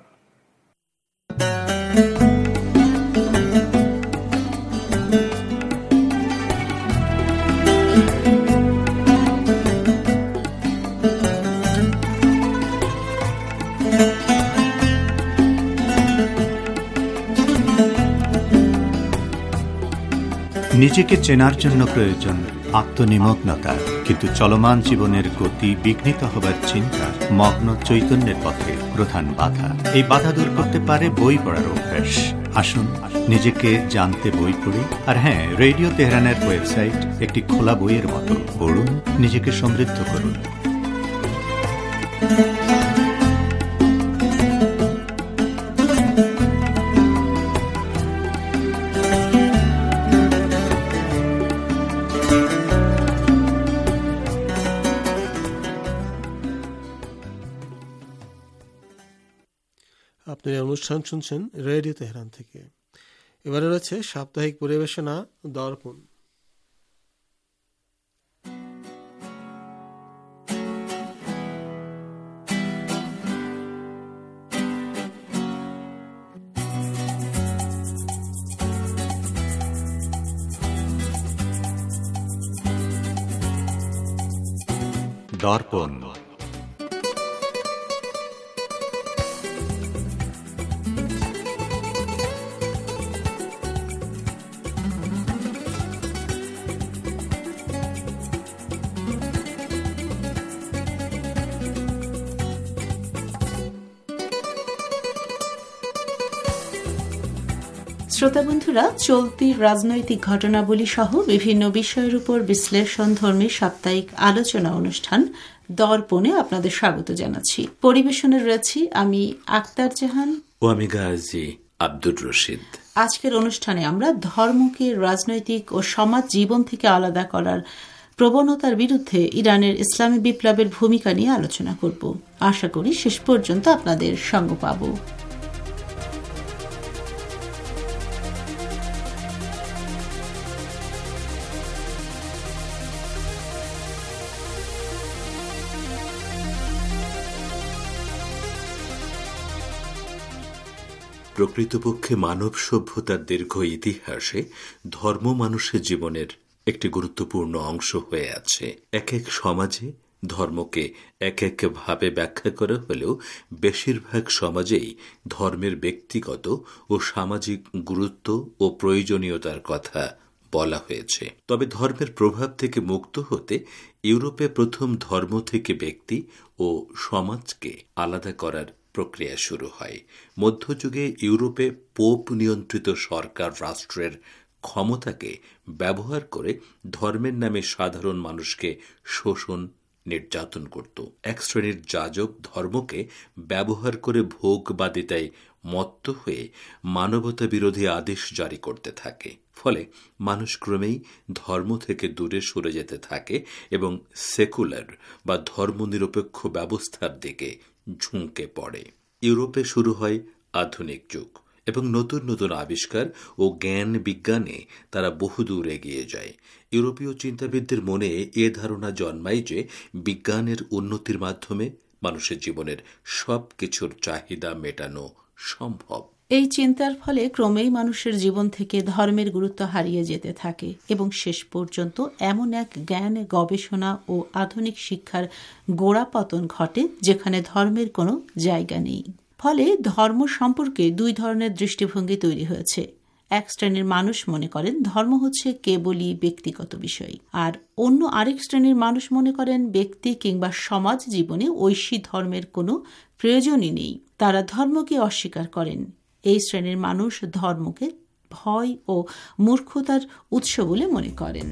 নিজেকে চেনার জন্য প্রয়োজন আত্মনিমগ্নতা, কিন্তু চলমান জীবনের গতি বিঘ্নিত হবার চিন্তা মগ্ন চৈতন্যের পথে প্রধান বাধা। এই বাধা দূর করতে পারে বই পড়ার অভ্যাস। আসুন নিজেকে জানতে বই পড়ি। আর হ্যাঁ, রেডিও তেহরানের ওয়েবসাইট একটি খোলা বইয়ের মতো। পড়ুন, নিজেকে সমৃদ্ধ করুন। আপনি অনুষ্ঠান শুনছেন রেডিও তেহরান থেকে। এবারে রয়েছে সাপ্তাহিক পরিবেশনা দর্পণ। দর্পণ। শ্রোতা বন্ধুরা, চলতি রাজনৈতিক ঘটনাবলী সহ বিভিন্ন বিষয়ের উপর বিশ্লেষণধর্মী সাপ্তাহিক আলোচনা অনুষ্ঠান দর্পণে আপনাদের স্বাগত জানাচ্ছি। পরিবেশনে রয়েছি আমি আক্তার জাহান ও আমি গাজী আব্দুর রশিদ। আজকের অনুষ্ঠানে আমরা ধর্মকে রাজনৈতিক ও সমাজ জীবন থেকে আলাদা করার প্রবণতার বিরুদ্ধে ইরানের ইসলামী বিপ্লবের ভূমিকা নিয়ে আলোচনা করব। আশা করি শেষ পর্যন্ত আপনাদের সঙ্গ পাব। প্রকৃতপক্ষে মানব সভ্যতার দীর্ঘ ইতিহাসে ধর্ম মানুষের জীবনের একটি গুরুত্বপূর্ণ অংশ হয়ে আছে। এক এক সমাজে ধর্মকে এক এক ভাবে ব্যাখ্যা করা হলেও বেশিরভাগ সমাজেই ধর্মের ব্যক্তিগত ও সামাজিক গুরুত্ব ও প্রয়োজনীয়তার কথা বলা হয়েছে। তবে ধর্মের প্রভাব থেকে মুক্ত হতে ইউরোপে প্রথম ধর্ম থেকে ব্যক্তি ও সমাজকে আলাদা করার প্রক্রিয়া শুরু হয়। মধ্যযুগে ইউরোপে পোপ নিয়ন্ত্রিত সরকার রাষ্ট্রের ক্ষমতাকে ব্যবহার করে ধর্মের নামে সাধারণ মানুষকে শোষণ নির্যাতন করত। এক শ্রেণীর যাজক ধর্মকে ব্যবহার করে ভোগবাদিতায় মত্ত হয়ে মানবতা বিরোধী আদেশ জারি করতে থাকে। ফলে মানুষ ক্রমেই ধর্ম থেকে দূরে সরে যেতে থাকে এবং সেকুলার বা ধর্মনিরপেক্ষ ব্যবস্থার দিকে ঝুঁকে পড়ে। ইউরোপে শুরু হয় আধুনিক যুগ এবং নতুন নতুন আবিষ্কার ও জ্ঞান বিজ্ঞানে তারা বহুদূর এগিয়ে যায়। ইউরোপীয় চিন্তাবিদদের মনে এ ধারণা জন্মায় যে বিজ্ঞানের উন্নতির মাধ্যমে মানুষের জীবনের সব কিছুর চাহিদা মেটানো সম্ভব। এই চিন্তার ফলে ক্রমেই মানুষের জীবন থেকে ধর্মের গুরুত্ব হারিয়ে যেতে থাকে এবং শেষ পর্যন্ত এমন এক জ্ঞান, গবেষণা ও আধুনিক শিক্ষার গোড়াপতন ঘটে যেখানে ধর্মের কোনো জায়গা নেই। ফলে ধর্ম সম্পর্কে দুই ধরনের দৃষ্টিভঙ্গি তৈরি হয়েছে। এক শ্রেণীর মানুষ মনে করেন ধর্ম হচ্ছে কেবলই ব্যক্তিগত বিষয়, আর অন্য আরেক শ্রেণীর মানুষ মনে করেন ব্যক্তি কিংবা সমাজ জীবনে ঐশী ধর্মের কোনো প্রয়োজনই নেই। তারা ধর্মকে অস্বীকার করেন। এই শ্রেণীর মানুষ ধর্মকে ভয় ও মূর্খতার উৎস বলে মনে করেন।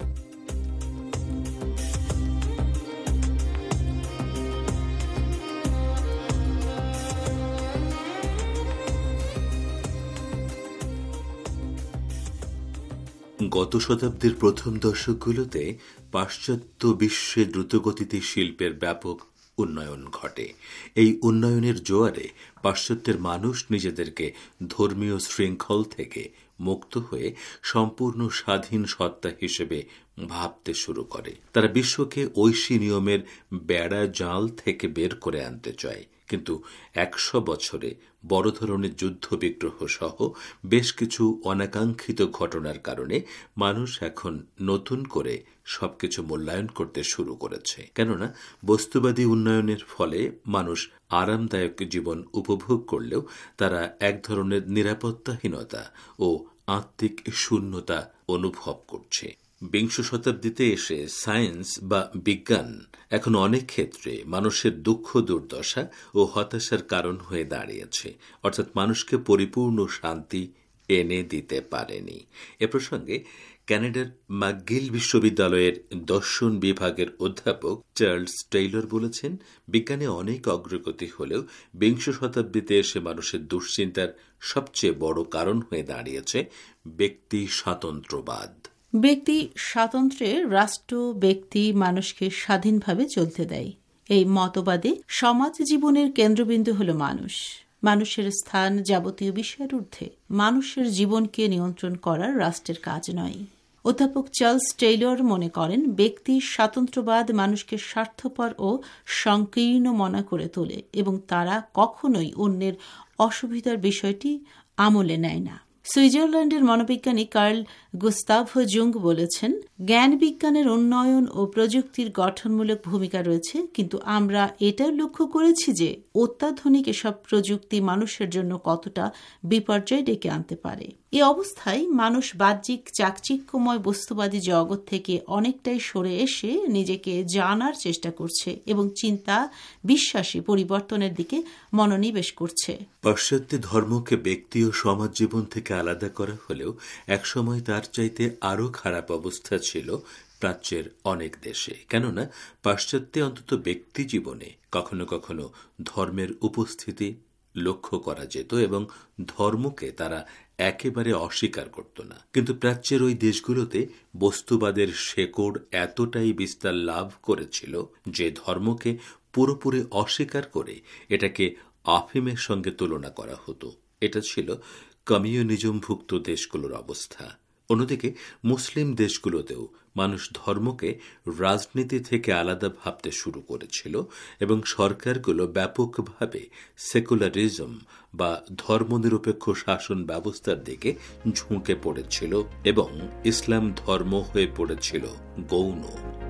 গত শতাব্দীর প্রথম দশকগুলোতে পাশ্চাত্য বিশ্বে দ্রুতগতিতে শিল্পের ব্যাপক উন্নয়ন ঘটে। এই উন্নয়নের জোয়ারে পাশ্চাত্যের মানুষ নিজেদেরকে ধর্মীয় শৃঙ্খল থেকে মুক্ত হয়ে সম্পূর্ণ স্বাধীন সত্তা হিসেবে ভাবতে শুরু করে। তারা বিশ্বকে ঐশী নিয়মের বেড়া জাল থেকে বের করে আনতে চায়। কিন্তু একশো বছরে বড় ধরনের যুদ্ধ বিগ্রহ সহ বেশ কিছু অনাকাঙ্ক্ষিত ঘটনার কারণে মানুষ এখন নতুন করে সবকিছু মূল্যায়ন করতে শুরু করেছে। কেননা বস্তুবাদী উন্নয়নের ফলে মানুষ আরামদায়ক জীবন উপভোগ করলেও তারা এক ধরনের নিরাপত্তাহীনতা ও আত্মিক শূন্যতা অনুভব করছে। বিংশ শতাব্দীতে এসে সায়েন্স বা বিজ্ঞান এখন অনেক ক্ষেত্রে মানুষের দুঃখ দুর্দশা ও হতাশার কারণ হয়ে দাঁড়িয়েছে, অর্থাৎ মানুষকে পরিপূর্ণ শান্তি এনে দিতে পারেনি। এ প্রসঙ্গে ক্যানাডার ম্যাকগিল বিশ্ববিদ্যালয়ের দর্শন বিভাগের অধ্যাপক চার্লস টেইলর বলেছেন, বিজ্ঞানে অনেক অগ্রগতি হলেও বিংশ শতাব্দীতে এসে মানুষের দুশ্চিন্তার সবচেয়ে বড় কারণ হয়ে দাঁড়িয়েছে ব্যক্তি স্বাতন্ত্র্যবাদ। ব্যক্তি স্বাতন্ত্র্যে রাষ্ট্র ব্যক্তি মানুষকে স্বাধীনভাবে চলতে দেয়। এই মতবাদে সমাজ জীবনের কেন্দ্রবিন্দু হল মানুষ। মানুষের স্থান যাবতীয় বিষয়ের ঊর্ধ্বে। মানুষের জীবনকে নিয়ন্ত্রণ করার রাষ্ট্রের কাজ নয়। অধ্যাপক চার্লস টেইলর মনে করেন, ব্যক্তি স্বাতন্ত্র্যবাদ মানুষকে স্বার্থপর ও সংকীর্ণ মনা করে তোলে এবং তারা কখনোই অন্যের অসুবিধার বিষয়টি আমলে নেয় না। সুইজারল্যান্ডের মনোবিজ্ঞানী কার্ল গুস্তাভ জুং বলেছেন, জ্ঞান বিজ্ঞানের উন্নয়ন ও প্রযুক্তির গঠনমূলক ভূমিকা রয়েছে, কিন্তু আমরা এটাও লক্ষ্য করেছি যে অত্যাধুনিক এসব প্রযুক্তি মানুষের জন্য কতটা বিপর্যয় ডেকে আনতে পারে। এ অবস্থায় মানুষ বাহ্যিক চাকচিক্যময় বস্তুবাদী জগৎ থেকে অনেকটাই সরে এসে নিজেকে জানার চেষ্টা করছে এবং চিন্তা বিশ্বাসী পরিবর্তনের দিকে মনোনিবেশ করছে। পাশ্চাত্য ধর্মকে ব্যক্তি ও সমাজ জীবন থেকে আলাদা করা হলেও একসময় তার চাইতে আরও খারাপ অবস্থা ছিল প্রাচ্যের অনেক দেশে। কেননা পাশ্চাত্যে অন্তত ব্যক্তি জীবনে কখনো কখনো ধর্মের উপস্থিতি লক্ষ্য করা যেত এবং ধর্মকে তারা একেবারে অস্বীকার করত না। কিন্তু প্রাচ্যের ওই দেশগুলোতে বস্তুবাদের শেকড় এতটাই বিস্তার লাভ করেছিল যে ধর্মকে পুরোপুরি অস্বীকার করে এটাকে আফিমের সঙ্গে তুলনা করা হতো। এটা ছিল কমিউনিজমভুক্ত দেশগুলোর অবস্থা। অন্যদিকে মুসলিম দেশগুলোতেও মানুষ ধর্মকে রাজনীতি থেকে আলাদা ভাবতে শুরু করেছিল এবং সরকারগুলো ব্যাপকভাবে সেকুলারিজম বা ধর্মনিরপেক্ষ শাসন ব্যবস্থার দিকে ঝুঁকে পড়েছিল এবং ইসলাম ধর্ম হয়ে পড়েছিল গৌণ।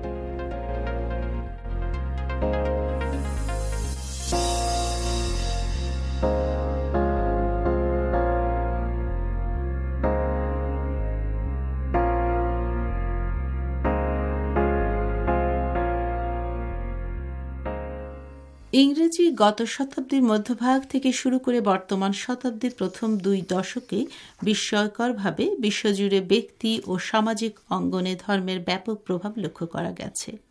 ইংরেজি গত শতাব্দীর মধ্যভাগ থেকে শুরু করে বর্তমান শতাব্দীর প্রথম দুই দশকে বিস্ময়করভাবে বিশ্বজুড়ে ব্যক্তি ও সামাজিক অঙ্গনে ধর্মের ব্যাপক প্রভাব লক্ষ্য করা গেছে।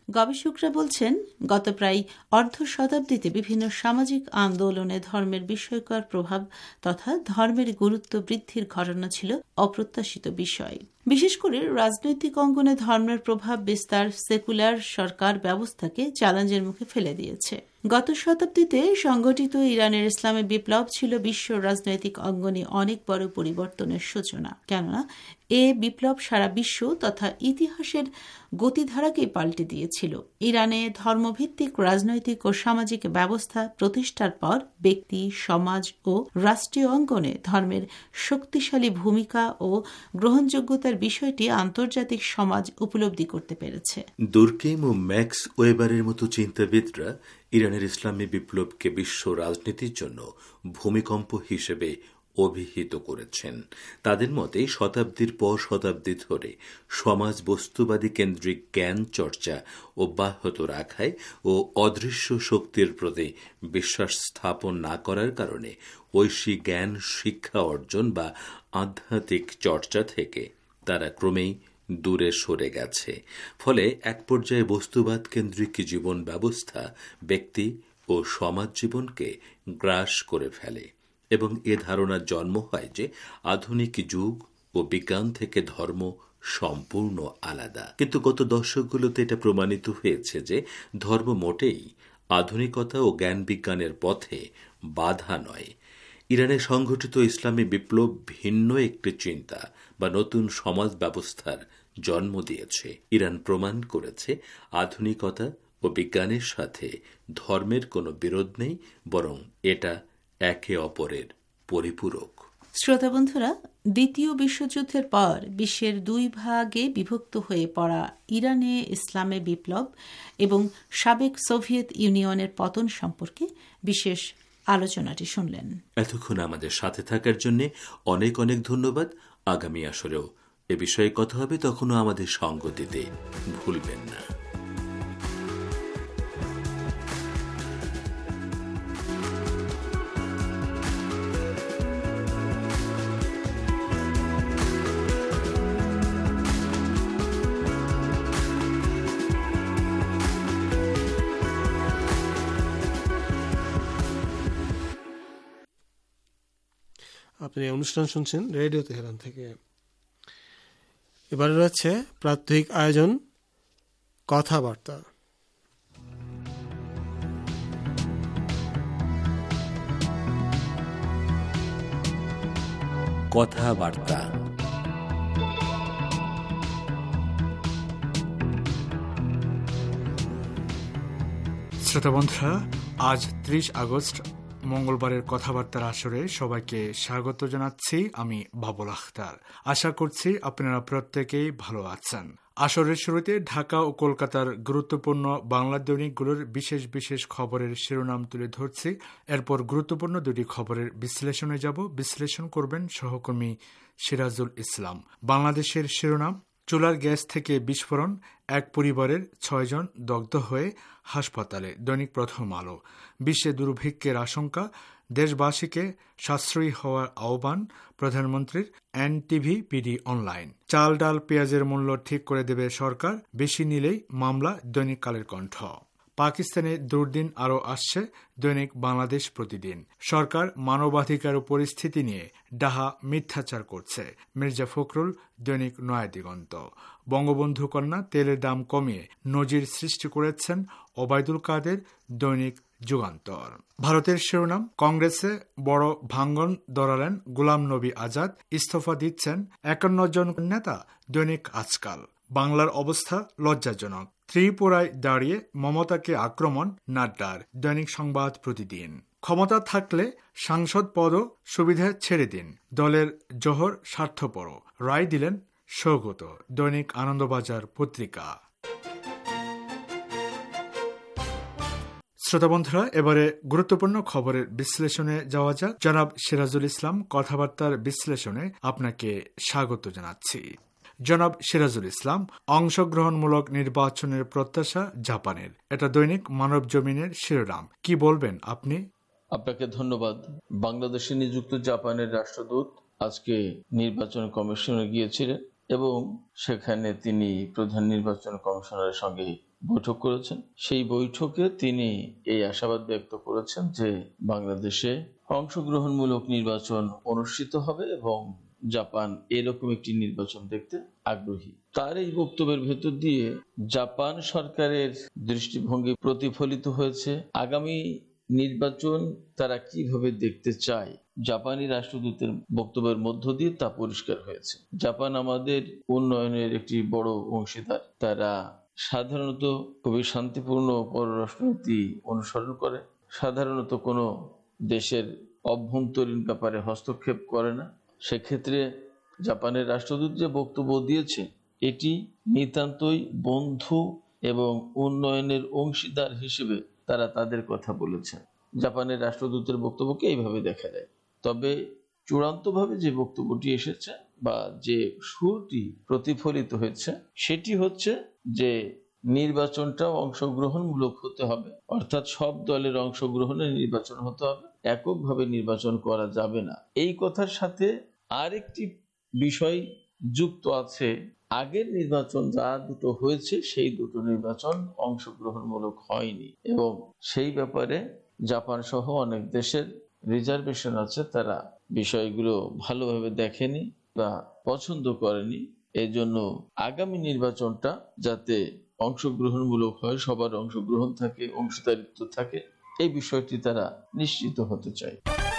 গবেষকরা বলছেন, গত প্রায় অর্ধ শতাব্দীতে বিভিন্ন সামাজিক আন্দোলনে ধর্মের বিস্ময়কর প্রভাব তথা ধর্মের গুরুত্ব বৃদ্ধির ঘটনা ছিল অপ্রত্যাশিত বিষয়। বিশেষ করে রাজনৈতিক অঙ্গনে ধর্মের প্রভাব বিস্তার সেকুলার সরকার ব্যবস্থাকে চ্যালেঞ্জের মুখে ফেলে দিয়েছে। গত শতাব্দীতে সংগঠিত ইরানের ইসলামী বিপ্লব ছিল বিশ্ব রাজনৈতিক অঙ্গনে অনেক বড় পরিবর্তনের সূচনা। কেননা এ বিপ্লব সারা বিশ্ব তথা ইতিহাসের গতিধারাকে পাল্টে দিয়েছিল। ইরানে ধর্মভিত্তিক রাজনৈতিক ও সামাজিক ব্যবস্থা প্রতিষ্ঠার পর ব্যক্তি, সমাজ ও রাষ্ট্রীয় অঙ্গনে ধর্মের শক্তিশালী ভূমিকা ও গ্রহণযোগ্যতার বিষয়টি আন্তর্জাতিক সমাজ উপলব্ধি করতে পেরেছে। দুর্কেম ও ম্যাক্স ওয়েবারের মতো চিন্তাবিদরা ইরানের ইসলামী বিপ্লবকে বিশ্ব রাজনীতির জন্য ভূমিকম্প হিসেবে অভিহিত করেছেন। তাদের মতে শতাব্দীর পর শতাব্দী ধরে সমাজ বস্তুবাদী কেন্দ্রিক জ্ঞান চর্চা অব্যাহত রাখায় ও অদৃশ্য শক্তির প্রতি বিশ্বাস স্থাপন না করার কারণে ঐশী জ্ঞান শিক্ষা অর্জন বা আধ্যাত্মিক চর্চা থেকে তারা ক্রমেই দূরে সরে গেছে। ফলে এক পর্যায়ে বস্তুবাদ কেন্দ্রিক জীবন ব্যবস্থা ব্যক্তি ও সমাজ জীবনকে গ্রাস করে ফেলে এবং এ ধারণার জন্ম হয় যে আধুনিক যুগ ও বিজ্ঞান থেকে ধর্ম সম্পূর্ণ আলাদা। কিন্তু গত দশকগুলোতে এটা প্রমাণিত হয়েছে যে ধর্ম মোটেই আধুনিকতা ও জ্ঞান বিজ্ঞানের পথে বাধা নয়। ইরানে সংঘটিত ইসলামী বিপ্লব ভিন্ন একটি চিন্তা বা নতুন সমাজ ব্যবস্থার জন্ম দিয়েছে। ইরান প্রমাণ করেছে আধুনিকতা ও বিজ্ঞানের সাথে ধর্মের কোনো বিরোধ নেই, বরং এটা একে অপরের পরিপূরক। শ্রোতা বন্ধুরা, দ্বিতীয় বিশ্বযুদ্ধের পর বিশ্বের দুই ভাগে বিভক্ত হয়ে পড়া ইরানে ইসলামী বিপ্লব এবং সাবেক সোভিয়েত ইউনিয়নের পতন সম্পর্কে বিশেষ আলোচনাটি শুনলেন। এতক্ষণ আমাদের সাথে থাকার জন্য অনেক অনেক ধন্যবাদ। আগামী আসরেও এ বিষয়ে কথা হবে, তখনও আমাদের সঙ্গ দিতে ভুলবেন না। আপনি অনুষ্ঠান শুনছেন রেডিও তেহরান থেকে। এবারে রয়েছে প্রাত্যহিক আয়োজন কথাবার্তা। কথাবার্তা শ্রোতা বন্ধুরা, আজ ত্রিশ আগস্ট মঙ্গলবারের কথাবার্তার আসরে সবাইকে স্বাগত জানাচ্ছি। আমি বাবুল আখতার। আশা করছি আপনারা প্রত্যেকেই ভালো আছেন। আসরের শুরুতে ঢাকা ও কলকাতার গুরুত্বপূর্ণ বাংলা দৈনিকগুলোর বিশেষ বিশেষ খবরের শিরোনাম তুলে ধরছি। এরপর গুরুত্বপূর্ণ দুটি খবরের বিশ্লেষণে যাব। বিশ্লেষণ করবেন সহকর্মী সিরাজুল ইসলাম। বাংলাদেশের শিরোনাম: চুলার গ্যাস থেকে বিস্ফোরণ, এক পরিবারের ছয়জন দগ্ধ হয়ে হাসপাতালে। দৈনিক প্রথম আলো। বিশ্বে দুর্ভিক্ষের আশঙ্কা, দেশবাসীকে সাশ্রয়ী হওয়ার আহ্বান প্রধানমন্ত্রীর। NTV PD online. চাল ডাল পেঁয়াজের মূল্য ঠিক করে দেবে সরকার, বেশি নিলেই মামলা। দৈনিক কালের কণ্ঠ। পাকিস্তানে দুর্দিন আরও আসছে। দৈনিক বাংলাদেশ প্রতিদিন। সরকার মানবাধিকার ও পরিস্থিতি নিয়ে ডাহা মিথ্যাচার করছে, মির্জা ফখরুল। দৈনিক নয়া দিগন্ত। বঙ্গবন্ধু কন্যা তেলের দাম কমিয়ে নজির সৃষ্টি করেছেন ওবায়দুল কাদের। দৈনিক যুগান্তর। ভারতের শিরোনাম: কংগ্রেসে বড় ভাঙ্গন ধরালেন গোলাম নবী আজাদ, ইস্তফা দিচ্ছেন একান্ন জন নেতা। দৈনিক আজকাল। বাংলার অবস্থা লজ্জাজনক, ত্রিপুরায় দাঁড়িয়ে মমতাকে আক্রমণ নাড্ডার। দৈনিক সংবাদ প্রতিদিন। ক্ষমতা থাকলে সাংসদ পদও সুবিধা ছেড়ে দিন, দলের জোহর স্বার্থপর, রায় দিলেন সৌগত। দৈনিক আনন্দবাজার পত্রিকা। শ্রোতা বন্ধুরা, এবারে গুরুত্বপূর্ণ খবরের বিশ্লেষণে যাওয়া যাক। জনাব সিরাজুল ইসলাম কথাবার্তার বিশ্লেষণে আপনাকে স্বাগত জানাচ্ছি। জনাব সিরাজুল ইসলাম, অংশগ্রহণমূলক নির্বাচনের প্রত্যাশা জাপানের, এটা দৈনিক মানব জমিনের শিরোনাম। কি বলবেন আপনি? আপনাকে ধন্যবাদ। বাংলাদেশে নিযুক্ত জাপানের রাষ্ট্রদূত আজকে নির্বাচন কমিশনে গিয়েছিলেন এবং সেখানে তিনি প্রধান নির্বাচন কমিশনারের সঙ্গে বৈঠক করেছেন। সেই বৈঠকে তিনি এই আশাবাদ ব্যক্ত করেছেন যে বাংলাদেশে অংশগ্রহণমূলক নির্বাচন অনুষ্ঠিত হবে এবং জাপান এরকম একটি নির্বাচন দেখতে আগ্রহী। তার এই বক্তব্যের ভেতর দিয়ে জাপান সরকারের দৃষ্টিভঙ্গি প্রতিফলিত হয়েছে। আগামী নির্বাচন তারা কিভাবে দেখতে চায় জাপানি রাষ্ট্রদূতের বক্তব্যের মধ্য দিয়ে তা পরিষ্কার হয়েছে। জাপান আমাদের উন্নয়নের একটি বড় অংশীদার। তারা সাধারণত খুবই শান্তিপূর্ণ পররাষ্ট্রনীতি অনুসরণ করে, সাধারণত কোনো দেশের অভ্যন্তরীণ ব্যাপারে হস্তক্ষেপ করে না। সেক্ষেত্রে জাপানের রাষ্ট্রদূত যে বক্তব্য দিয়েছে এটি নিতান্তই বন্ধু এবং উন্নয়নের অংশীদার হিসেবে তারা তাদের কথা বলেছে। জাপানের রাষ্ট্রদূতের বক্তব্যকে এইভাবে দেখা যায়। তবে চূড়ান্তভাবে যে বক্তব্যটি এসেছে বা যে সুরটি প্রতিফলিত হয়েছে সেটি হচ্ছে যে নির্বাচনটাও অংশগ্রহণমূলক হতে হবে, অর্থাৎ সব দলের অংশগ্রহণে নির্বাচন হতে হবে, এককভাবে নির্বাচন করা যাবে না। এই কথার সাথে আরেকটি বিষয় যুক্ত আছে। আগের নির্বাচন যা দুটো হয়েছে সেই দুটো নির্বাচন অংশগ্রহণমূলক হয়নি এবং সেই ব্যাপারে জাপান সহ অনেক দেশের রিজার্ভেশন আছে। তারা বিষয়গুলো ভালোভাবে দেখেনি বা পছন্দ করেনি। এই জন্য আগামী নির্বাচনটা যাতে অংশগ্রহণমূলক হয়, সবার অংশগ্রহণ থাকে, অংশীদারিত্ব থাকে, এই বিষয়টি তারা নিশ্চিত হতে চায়।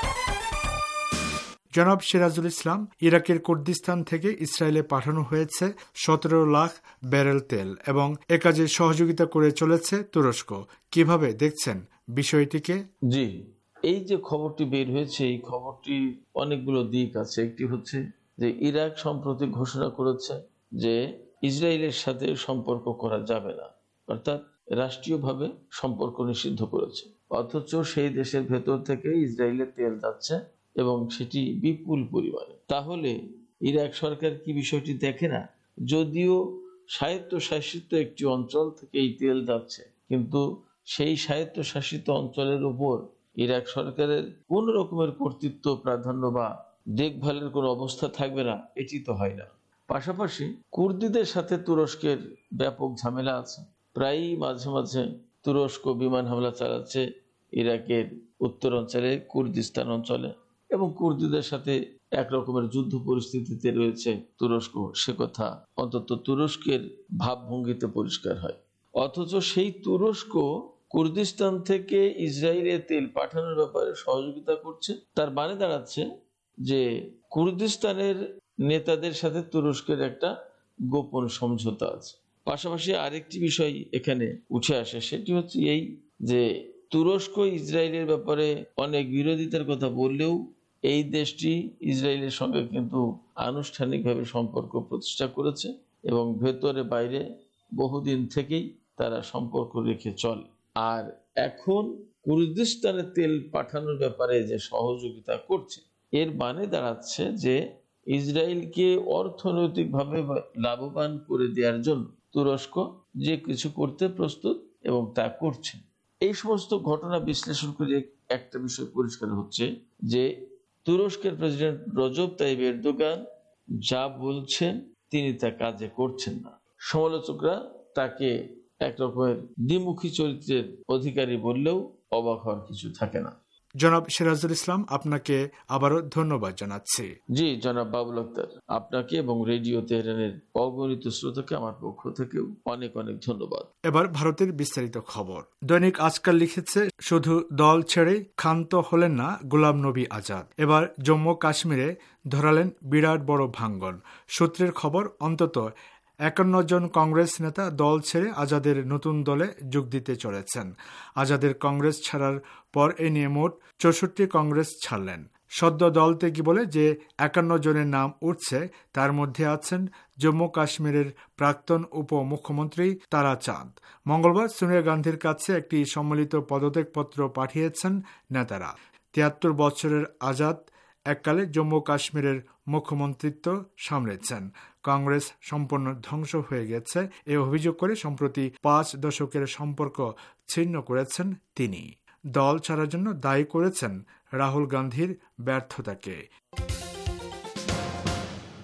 জনাব সিরাজুল ইসলাম, ইরাকের কুর্দিস্তান থেকে ইসরায়েলে পাঠানো হয়েছে সতেরো লাখ ব্যারেল তেল এবং এ কাজে সহযোগিতা করে চলেছে তুরস্ক। কিভাবে দেখছেন বিষয়টিকে? জি, এই যে খবরটি বের হয়েছে এই খবরটি অনেকগুলো দিক আছে। একটি হচ্ছে যে ইরাক সম্প্রতি ঘোষণা করেছে যে ইসরায়েলের সাথে সম্পর্ক করা যাবে না, অর্থাৎ রাষ্ট্রীয়ভাবে সম্পর্ক নিষিদ্ধ করেছে। অথচ সেই দেশের ভেতর থেকে ইসরায়েলের তেল যাচ্ছে এবং সেটি বিপুল পরিমাণে। তাহলে ইরাক সরকার কি বিষয়টি দেখে না? যদিও স্বায়ত্তশাসিত একটি অঞ্চল থেকে এই তেল যাচ্ছে, কিন্তু সেই স্বায়ত্তশাসিত অঞ্চলের উপর ইরাক সরকারের কোন রকমের কর্তৃত্ব প্রাধান্য বা দেখভালের কোনো অবস্থা থাকবে না, এটি তো হয় না। পাশাপাশি কুর্দিদের সাথে তুরস্কের ব্যাপক ঝামেলা আছে। প্রায়ই মাঝে মাঝে তুরস্ক বিমান হামলা চালাচ্ছে ইরাকের উত্তর অঞ্চলে, কুর্দিস্তান অঞ্চলে, এবং কুর্দিদের সাথে এক রকমের যুদ্ধ পরিস্থিতিতে রয়েছে তুরস্ক। সে কথা অন্তত তুরস্কের ভাবভঙ্গিতে পরিষ্কার হয়। অথচ সেই তুরস্ক কুর্দিস্তান থেকে ইসরায়েলে তেল পাঠানোর ব্যাপারে সহযোগিতা করছে। তার মানে দাঁড়াচ্ছে যে কুর্দিস্তানের নেতাদের সাথে তুরস্কের একটা গোপন সমঝোতা আছে। পাশাপাশি আরেকটি বিষয় এখানে উঠে আসে, সেটি হচ্ছে এই যে তুরস্ক ইসরায়েলের ব্যাপারে অনেক বিরোধিতার কথা বললেও এই দেশটি ইসরায়েলের সঙ্গে কিন্তু আনুষ্ঠানিকভাবে সম্পর্ক প্রতিষ্ঠা করেছে এবং ভেতরে বাইরে বহুদিন থেকেই তারা সম্পর্ক রেখে চলে। আর এখন কুর্দিস্তানে তেল পাঠানোর ব্যাপারে যে সহযোগিতা করছে, এর মানে দাঁড়াচ্ছে যে ইসরায়েলকে অর্থনৈতিকভাবে লাভবান করে দেওয়ার জন্য তুরস্ক যে কিছু করতে প্রস্তুত এবং তা করছে। এই সমস্ত ঘটনা বিশ্লেষণ করে একটা বিষয় পরিষ্কার হচ্ছে যে তুরস্কের প্রেসিডেন্ট রজব তাইয়িপ এরদোগান যা বলছেন তিনি তা কাজে করছেন না। সমালোচকরা তাকে এক রকমের দ্বিমুখী চরিত্রের অধিকারী বললেও অবাক হওয়ার কিছু থাকে না। জনাব সিরাজুল ইসলাম, আপনাকে আবারও ধন্যবাদ জানাচ্ছি। জি জনাব বাবুল আক্তার, আপনাকে এবং রেডিও তেহরানের অগণিত শ্রোতাকে আমার পক্ষ থেকেও অনেক অনেক ধন্যবাদ। এবার ভারতের বিস্তারিত খবর। দৈনিক আজকাল লিখেছে, শুধু দল ছেড়ে ক্ষান্ত হলেন না গোলাম নবী আজাদ। এবার জম্মু কাশ্মীরে ধরালেন বিরাট বড় ভাঙ্গন। সূত্রের খবর, অন্তত একান্ন জন কংগ্রেস নেতা দল ছেড়ে আজাদের নতুন দলে যোগ দিতে চলেছেন। আজাদের কংগ্রেস ছাড়ার পর এ নিয়ে মোট চৌষট্টি কংগ্রেস ছাড়লেন। সদ্য দল ত্যাগী বলে যে একান্ন জনের নাম উঠছে তার মধ্যে আছেন জম্মু কাশ্মীরের প্রাক্তন উপমুখ্যমন্ত্রী তারা চাঁদ। মঙ্গলবার সোনিয়া গান্ধীর কাছে একটি সম্মিলিত পদত্যাগপত্র পাঠিয়েছেন নেতারা। তিয়াত্তর বছরের আজাদ এককালে জম্মু কাশ্মীরের মুখ্যমন্ত্রিত্ব সামলেছেন। কংগ্রেস সম্পূর্ণ ধ্বংস হয়ে গেছে এ অভিযোগ করে সম্প্রতি পাঁচ দশকের সম্পর্ক ছিন্ন করেছেন তিনি। দল ছাড়ার জন্য দায়ী করেছেন রাহুল গান্ধীর ব্যর্থতাকে।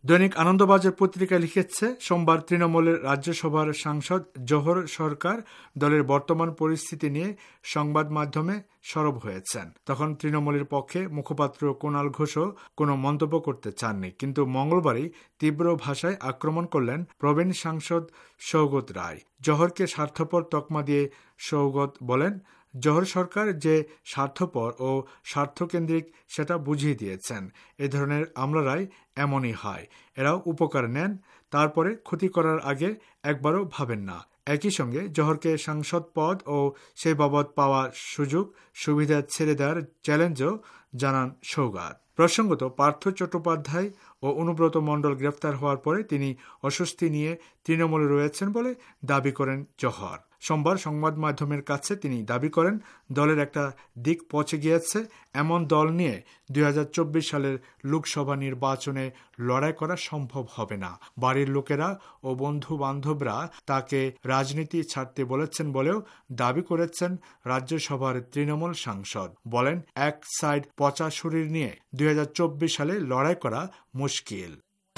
দৈনিক আনন্দবাজার পত্রিকা লিখেছে, সোমবার তৃণমূলের রাজ্যসভার সাংসদ জোহর সরকার দলের বর্তমান পরিস্থিতি নিয়ে সংবাদ মাধ্যমে সরব হয়েছেন। তখন তৃণমূলের পক্ষে মুখপাত্র কুণাল ঘোষও কোনো মন্তব্য করতে চাননি, কিন্তু মঙ্গলবারই তীব্র ভাষায় আক্রমণ করলেন প্রবীণ সাংসদ সৌগত রায়। জোহরকে স্বার্থপর তকমা দিয়ে সৌগত বলেন, জোহর সরকার যে স্বার্থপর ও স্বার্থকেন্দ্রিক সেটা বুঝিয়ে দিয়েছেন। এ ধরনের আমলারাই এমনই হয়, এরাও উপকার নেন, তারপরে ক্ষতি করার আগে একবারও ভাবেন না। একই সঙ্গে জোহরকে সাংসদ পদ ও সেই বাবদ পাওয়া সুযোগ সুবিধা ছেড়ে দেওয়ার চ্যালেঞ্জও জানান সৌগাত। প্রসঙ্গত, পার্থ চট্টোপাধ্যায় ও অনুব্রত মণ্ডল গ্রেফতার হওয়ার পরে তিনি অস্বস্তি নিয়ে তৃণমূলে রয়েছেন বলে দাবি করেন জোহর। সোমবার সংবাদ মাধ্যমের কাছে তিনি দাবি করেন, দলের একটা দিক পচে গিয়েছে, এমন দল নিয়ে দুই হাজার চব্বিশ সালের লোকসভা নির্বাচনে লড়াই করা সম্ভব হবে না। বাড়ির লোকেরা ও বন্ধু বান্ধবরা তাকে রাজনীতি ছাড়তে বলেছেন বলেও দাবি করেছেন রাজ্যসভার তৃণমূল সাংসদ। বলেন, এক সাইড পচা শরীর নিয়ে দুই হাজার চব্বিশ সালে লড়াই করা মুশকিল।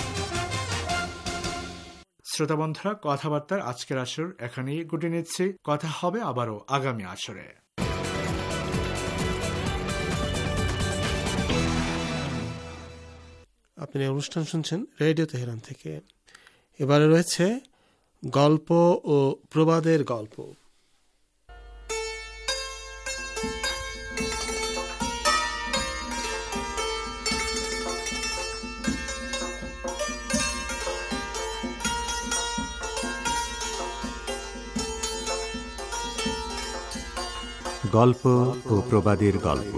শ্রোতা বন্ধুরা, কথাবার্তার আজকের আসর এখানেই গুটিয়ে নিচ্ছি। কথা হবে আবারও আগামী আসরে। আপনি অনুষ্ঠান শুনছেন রেডিও তেহরান থেকে। এবারে রয়েছে গল্প ও প্রবাদের গল্প। গল্প ও প্রবাদের গল্প।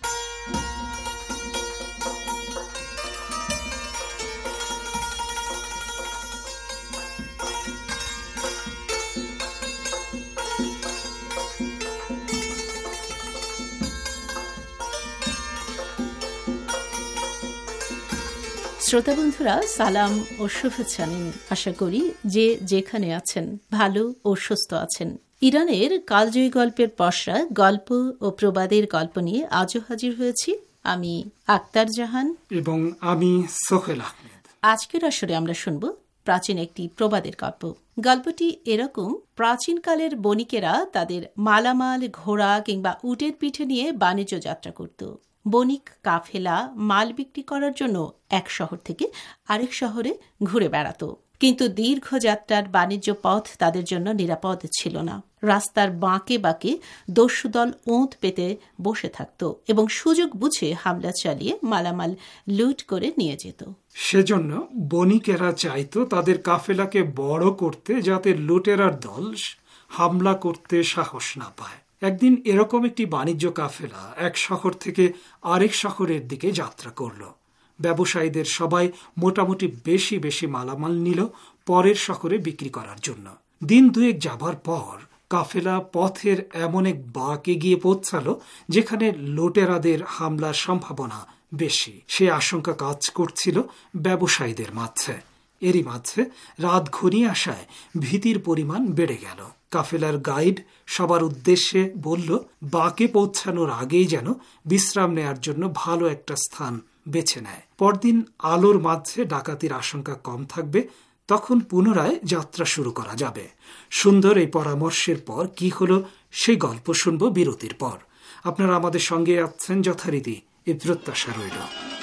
শ্রোতা বন্ধুরা, সালাম ও শুভেচ্ছা নিন। আশা করি যে যেখানে আছেন ভালো ও সুস্থ আছেন। ইরানের কালজয়ী গল্পের পসরা গল্প ও প্রবাদের গল্প নিয়ে আজও হাজির হয়েছি আমি আক্তার জাহান এবং আমি সোহেল আহমেদ। আজকের আসরে আমরা শুনব প্রাচীন একটি প্রবাদের গল্প। গল্পটি এরকম, প্রাচীনকালের বণিকেরা তাদের মালামাল ঘোড়া কিংবা উটের পিঠে নিয়ে বাণিজ্য যাত্রা করত। বণিক কাফেলা মাল বিক্রি করার জন্য এক শহর থেকে আরেক শহরে ঘুরে বেড়াত, কিন্তু দীর্ঘ যাত্রার বাণিজ্য পথ তাদের জন্য নিরাপদ ছিল না। রাস্তার বাঁকে বাঁকে দস্যুদল ওঁত পেতে বসে থাকত এবং সুযোগ বুঝে হামলা চালিয়ে মালামাল লুট করে নিয়ে যেত। সেজন্য বণিকেরা চাইতো তাদের কাফেলাকে বড় করতে, যাতে লুটেরার দল হামলা করতে সাহস না পায়। একদিন এরকম একটি বাণিজ্য কাফেলা এক শহর থেকে আরেক শহরের দিকে যাত্রা করল। ব্যবসায়ীদের সবাই মোটামুটি বেশি বেশি মালামাল নিল পরের শহরে বিক্রি করার জন্য। দিন দুয়েক যাবার পর কাফেলা পথের এমন এক বাঁকে গিয়ে পৌঁছালো যেখানে লুটেরাদের হামলার সম্ভাবনা বেশি। সে আশঙ্কা কাজ করছিল ব্যবসায়ীদের মাঝে। এরই মাঝে রাত ঘনিয়ে আসায় ভীতির পরিমাণ বেড়ে গেল। কাফেলার গাইড সবার উদ্দেশ্যে বলল, বাঁকে পৌঁছানোর আগেই যেন বিশ্রাম নেয়ার জন্য ভালো একটা স্থান বেছে নেয়। পরদিন আলোর মাঝে ডাকাতির আশঙ্কা কম থাকবে, তখন পুনরায় যাত্রা শুরু করা যাবে। সুন্দর এই পরামর্শের পর কি হলো সেই গল্প শুনব বিরতির পর। আপনারা আমাদের সঙ্গে আছেন যথারীতি, এই প্রত্যাশা রইল।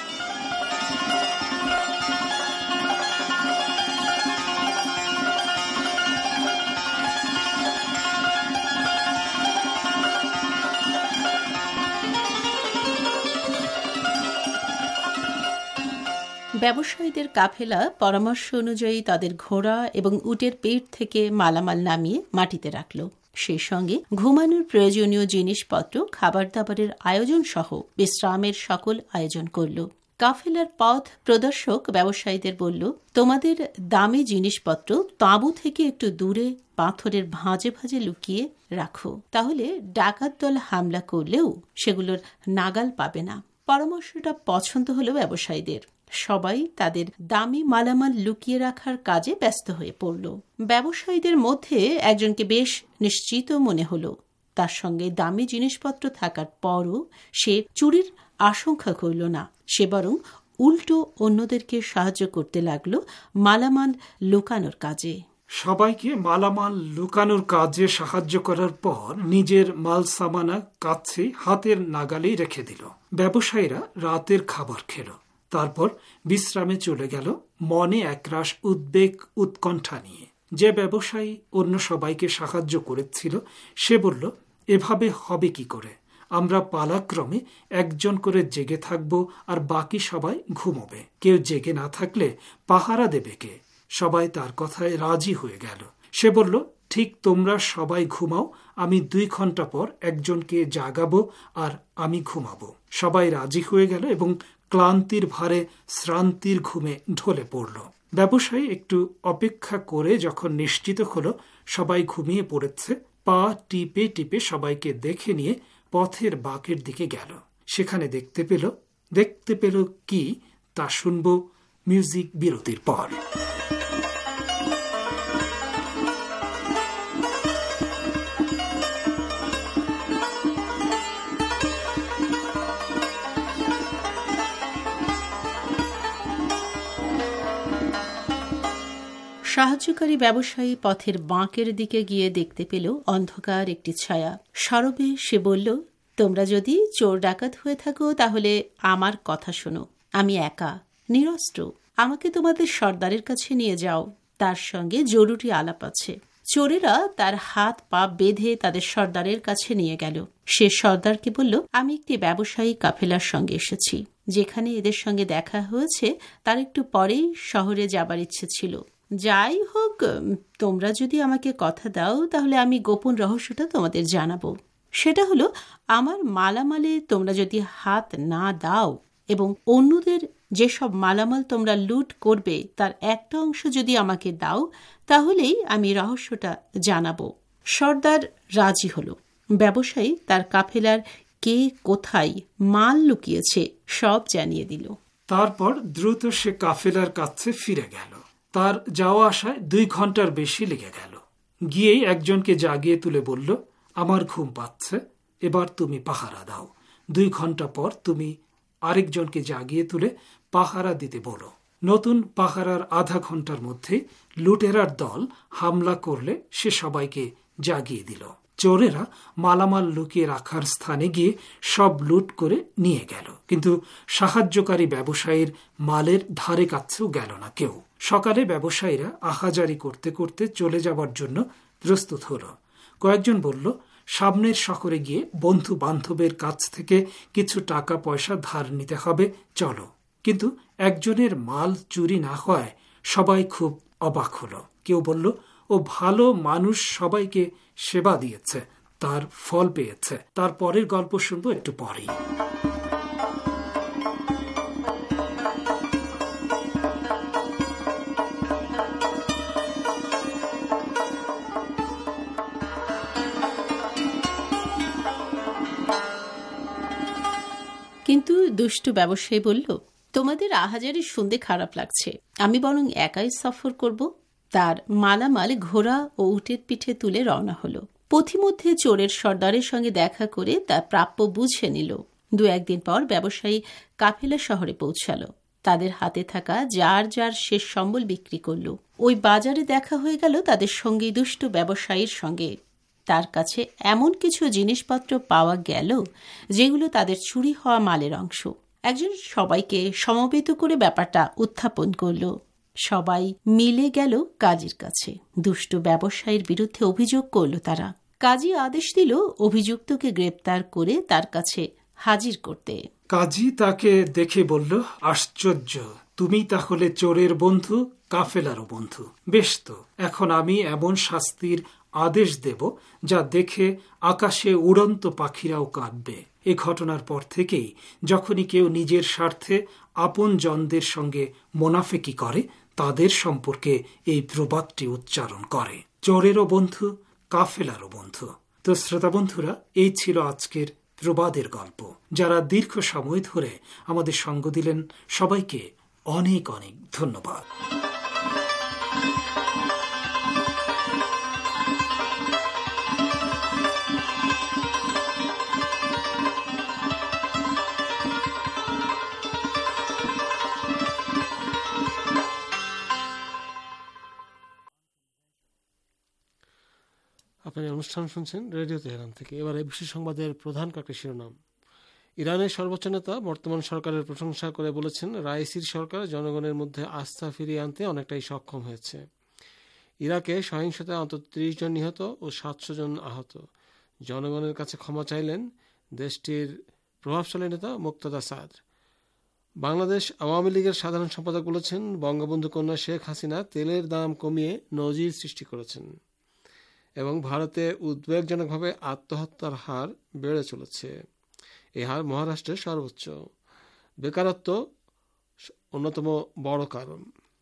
ব্যবসায়ীদের কাফেলা পরামর্শ অনুযায়ী তাদের ঘোড়া এবং উটের পেট থেকে মালামাল নামিয়ে মাটিতে রাখল। সেই সঙ্গে ঘুমানোর প্রয়োজনীয় জিনিসপত্র, খাবার দাবারের আয়োজন সহ বিশ্রামের সকল আয়োজন করল। কাফেলার পথ প্রদর্শক ব্যবসায়ীদের বলল, তোমাদের দামি জিনিসপত্র তাঁবু থেকে একটু দূরে পাথরের ভাঁজে ভাঁজে লুকিয়ে রাখো, তাহলে ডাকাত দল হামলা করলেও সেগুলোর নাগাল পাবে না। পরামর্শটা পছন্দ হলো ব্যবসায়ীদের। সবাই তাদের দামি মালামাল লুকিয়ে রাখার কাজে ব্যস্ত হয়ে পড়ল। ব্যবসায়ীদের মধ্যে একজনকে বেশ নিশ্চিত মনে হলো। তার সঙ্গে দামি জিনিসপত্র থাকার পরও সে চুরির আশঙ্কা করল না, সে বরং উল্টো অন্যদেরকে সাহায্য করতে লাগলো মালামাল লুকানোর কাজে। সবাইকে মালামাল লুকানোর কাজে সাহায্য করার পর নিজের মাল সামানা কাছে হাতের নাগালেই রেখে দিল। ব্যবসায়ীরা রাতের খাবার খেল, তারপর বিশ্রামে চলে গেল মনে একরাশ উদ্বেগ উৎকণ্ঠা নিয়ে। যে ব্যবসায়ী অন্য সবাইকে সাহায্য করেছিল সে বলল, এভাবে হবে কি করে? আমরা পালাক্রমে একজন করে জেগে থাকব আর বাকি সবাই ঘুমোবে। কেউ জেগে না থাকলে পাহারা দেবে কে? সবাই তার কথায় রাজি হয়ে গেল। সে বলল, ঠিক তোমরা সবাই ঘুমাও, আমি দুই ঘন্টা পর একজনকে জাগাবো আর আমি ঘুমাবো। সবাই রাজি হয়ে গেল এবং ক্লান্তির ভারে শ্রান্তির ঘুমে ঢলে পড়ল। ব্যবসায়ী একটু অপেক্ষা করে যখন নিশ্চিত হলো সবাই ঘুমিয়ে পড়েছে, পা টিপে টিপে সবাইকে দেখে নিয়ে পথের বাঁকের দিকে গেল। সেখানে দেখতে পেল দেখতে পেল কি তা শুনব মিউজিক বিরতির পর। সাহায্যকারী ব্যবসায়ী পথের বাঁকের দিকে গিয়ে দেখতে পেল অন্ধকার একটি ছায়া। সরবে সে বলল, তোমরা যদি চোর ডাকাত হয়ে থাকো তাহলে আমার কথা শোনো। আমি একা, নিরস্ত্র। আমাকে তোমাদের সর্দারের কাছে নিয়ে যাও, তার সঙ্গে জরুরি আলাপ আছে। চোরেরা তার হাত পা বেঁধে তাদের সর্দারের কাছে নিয়ে গেল। সে সর্দারকে বলল, আমি একটি ব্যবসায়ী কাফেলার সঙ্গে এসেছি। যেখানে এদের সঙ্গে দেখা হয়েছে তার একটু পরেই শহরে যাবার ইচ্ছে ছিল। যাই হোক, তোমরা যদি আমাকে কথা দাও তাহলে আমি গোপন রহস্যটা তোমাদের জানাবো। সেটা হলো, আমার মালামালে তোমরা যদি হাত না দাও এবং অন্যদের যেসব মালামাল তোমরা লুট করবে তার একটা অংশ যদি আমাকে দাও তাহলেই আমি রহস্যটা জানাবো। সর্দার রাজি হলো। ব্যবসায়ী তার কাফেলার কে কোথায় মাল লুকিয়েছে সব জানিয়ে দিল। তারপর দ্রুত সে কাফেলার কাছে ফিরে গেল। তার যাওয়া আসায় দুই ঘন্টার বেশি লেগে গেল। গিয়েই একজনকে জাগিয়ে তুলে বলল, আমার ঘুম পাচ্ছে, এবার তুমি পাহারা দাও। দুই ঘন্টা পর তুমি আরেকজনকে জাগিয়ে তুলে পাহারা দিতে বলো। নতুন পাহারার আধা ঘন্টার মধ্যে লুটেরার দল হামলা করলে সে সবাইকে জাগিয়ে দিল। চোরেরা মালামাল লুকিয়ে রাখার স্থানে গিয়ে সব লুট করে নিয়ে গেল, কিন্তু সাহায্যকারী ব্যবসায়ীর মালের ধারে কাছেও গেল না কেউ। সকালে ব্যবসায়ীরা আহাজারি করতে করতে চলে যাবার জন্য প্রস্তুত হল। কয়েকজন বলল, সামনের শহরে গিয়ে বন্ধু বান্ধবের কাছ থেকে কিছু টাকা পয়সা ধার নিতে হবে, চলো। কিন্তু একজনের মাল চুরি না হয় সবাই খুব অবাক হলো। কেউ বলল, ও ভালো মানুষ, সবাইকে সেবা দিয়েছে, তার ফল পেয়েছে। তার পরের গল্প শুনবো একটু পরেই। কিন্তু দুষ্টু ব্যবসায়ী বলল, তোমাদের আহাজারি শুনতে খারাপ লাগছে, আমি বরং একাই সফর করব। তার মালামাল ঘোড়া ও উটের পিঠে তুলে রওনা হলো। পথিমধ্যে চোরের সর্দারের সঙ্গে দেখা করে তার প্রাপ্য বুঝে নিল। দু একদিন পর ব্যবসায়ী কাফেলা শহরে পৌঁছালো। তাদের হাতে থাকা যার যার শেষ সম্বল বিক্রি করল। ওই বাজারে দেখা হয়ে গেল তাদের সঙ্গে দুষ্টু ব্যবসায়ীর সঙ্গে। তার কাছে এমন কিছু জিনিসপত্র পাওয়া গেল যেগুলো তাদের চুরি হওয়া মালের অংশ। একজন সবাইকে সমবেত করে ব্যাপারটা উত্থাপন করল। সবাই মিলে গেল কাজীর কাছে। দুষ্টু ব্যবসায়ীর বিরুদ্ধে অভিযোগ করল তারা। কাজী আদেশ দিল অভিযুক্তকে গ্রেপ্তার করে তার কাছে হাজির করতে। কাজী তাকে দেখে বলল, আশ্চর্য, তুমি তাহলে চোরের বন্ধু, কাফেলারও বন্ধু। বেশ তো, এখন আমি এমন শাস্তির আদেশ দেব যা দেখে আকাশে উড়ন্ত পাখিরাও কাঁদবে। এ ঘটনার পর থেকেই যখনই কেউ নিজের স্বার্থে আপন জনদের সঙ্গে মোনাফেকি করে তাদের সম্পর্কে এই প্রবাদটি উচ্চারণ করে, চোরেরও বন্ধু, কাফেলারও বন্ধু। তো শ্রোতা বন্ধুরা, এই ছিল আজকের প্রবাদের গল্প। যারা দীর্ঘ সময় ধরে আমাদের সঙ্গ দিলেন সবাইকে অনেক অনেক ধন্যবাদ। অনুষ্ঠান শুনছেন রেডিও তেহরান থেকে। এবারে বিশেষ সংবাদের প্রধান কয়েকটি শিরোনাম। ইরানের সর্বোচ্চ নেতা বর্তমান সরকারের প্রশংসা করে বলেছেন, রাইসির সরকার জনগণের মধ্যে আস্থা ফিরিয়ে আনতে অনেকটাই সক্ষম হয়েছে। ইরাকে সহিংসতায় অন্তত ত্রিশ জন নিহত ও সাতশো জন আহত। জনগণের কাছে ক্ষমা চাইলেন দেশটির প্রভাবশালী নেতা মুক্তাদা সাদর। বাংলাদেশ আওয়ামী লীগের সাধারণ সম্পাদক বলেছেন, বঙ্গবন্ধু কন্যা শেখ হাসিনা তেলের দাম কমিয়ে নজির সৃষ্টি করেছেন এবং ভারতে উদ্বেগজনকভাবে আত্মহত্যার হার বেড়ে চলেছে। এই হার মহারাষ্ট্রের সর্বোচ্চ। বেকারত্ব অন্যতম বড় কারণ।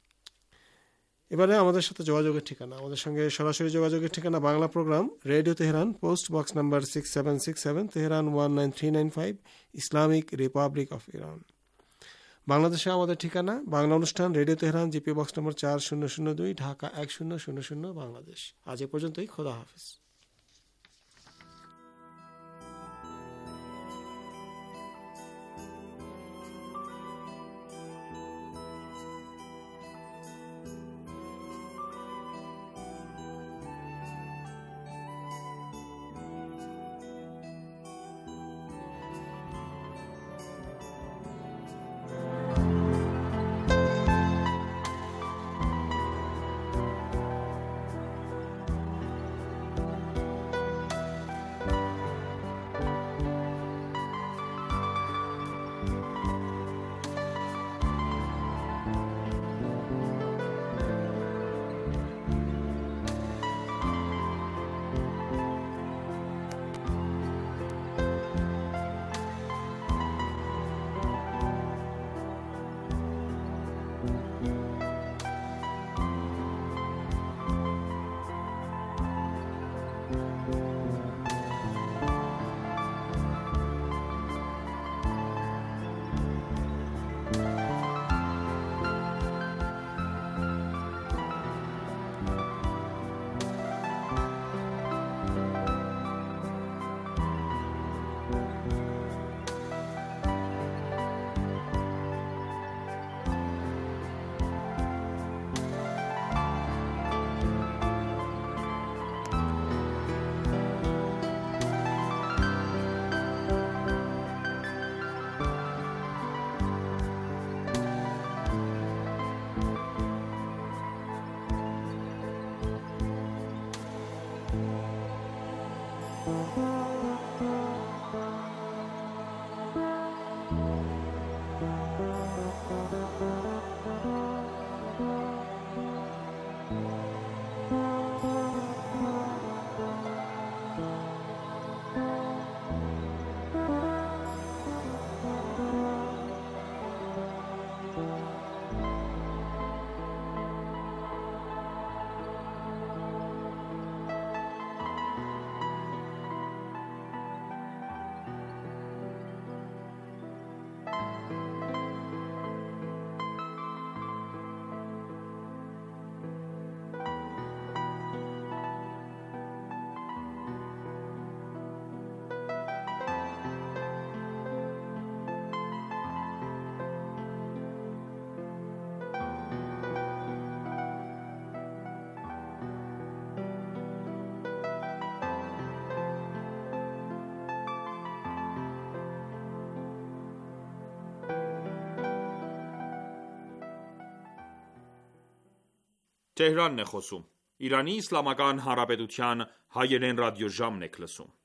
এবারে আমাদের সাথে যোগাযোগের ঠিকানা, আমাদের সঙ্গে সরাসরি যোগাযোগের ঠিকানা Bangla programme radio Tehran, post box number six seven six seven, Tehran one nine three nine five, Islamic Republic of Iran. বাংলাদেশে আমাদের ঠিকানা বাংলা অনুষ্ঠান radio Tehran, GP box number চার শূন্য শূন্য দুই, ঢাকা এক শূন্য শূন্য শূন্য, বাংলাদেশ। আজ এ পর্যন্তই, খোদা হাফেজ। Տեհրանն է խոսում։ Իրանի Իսլամական Հանրապետության հայերեն ռադիոժամն եք լսում։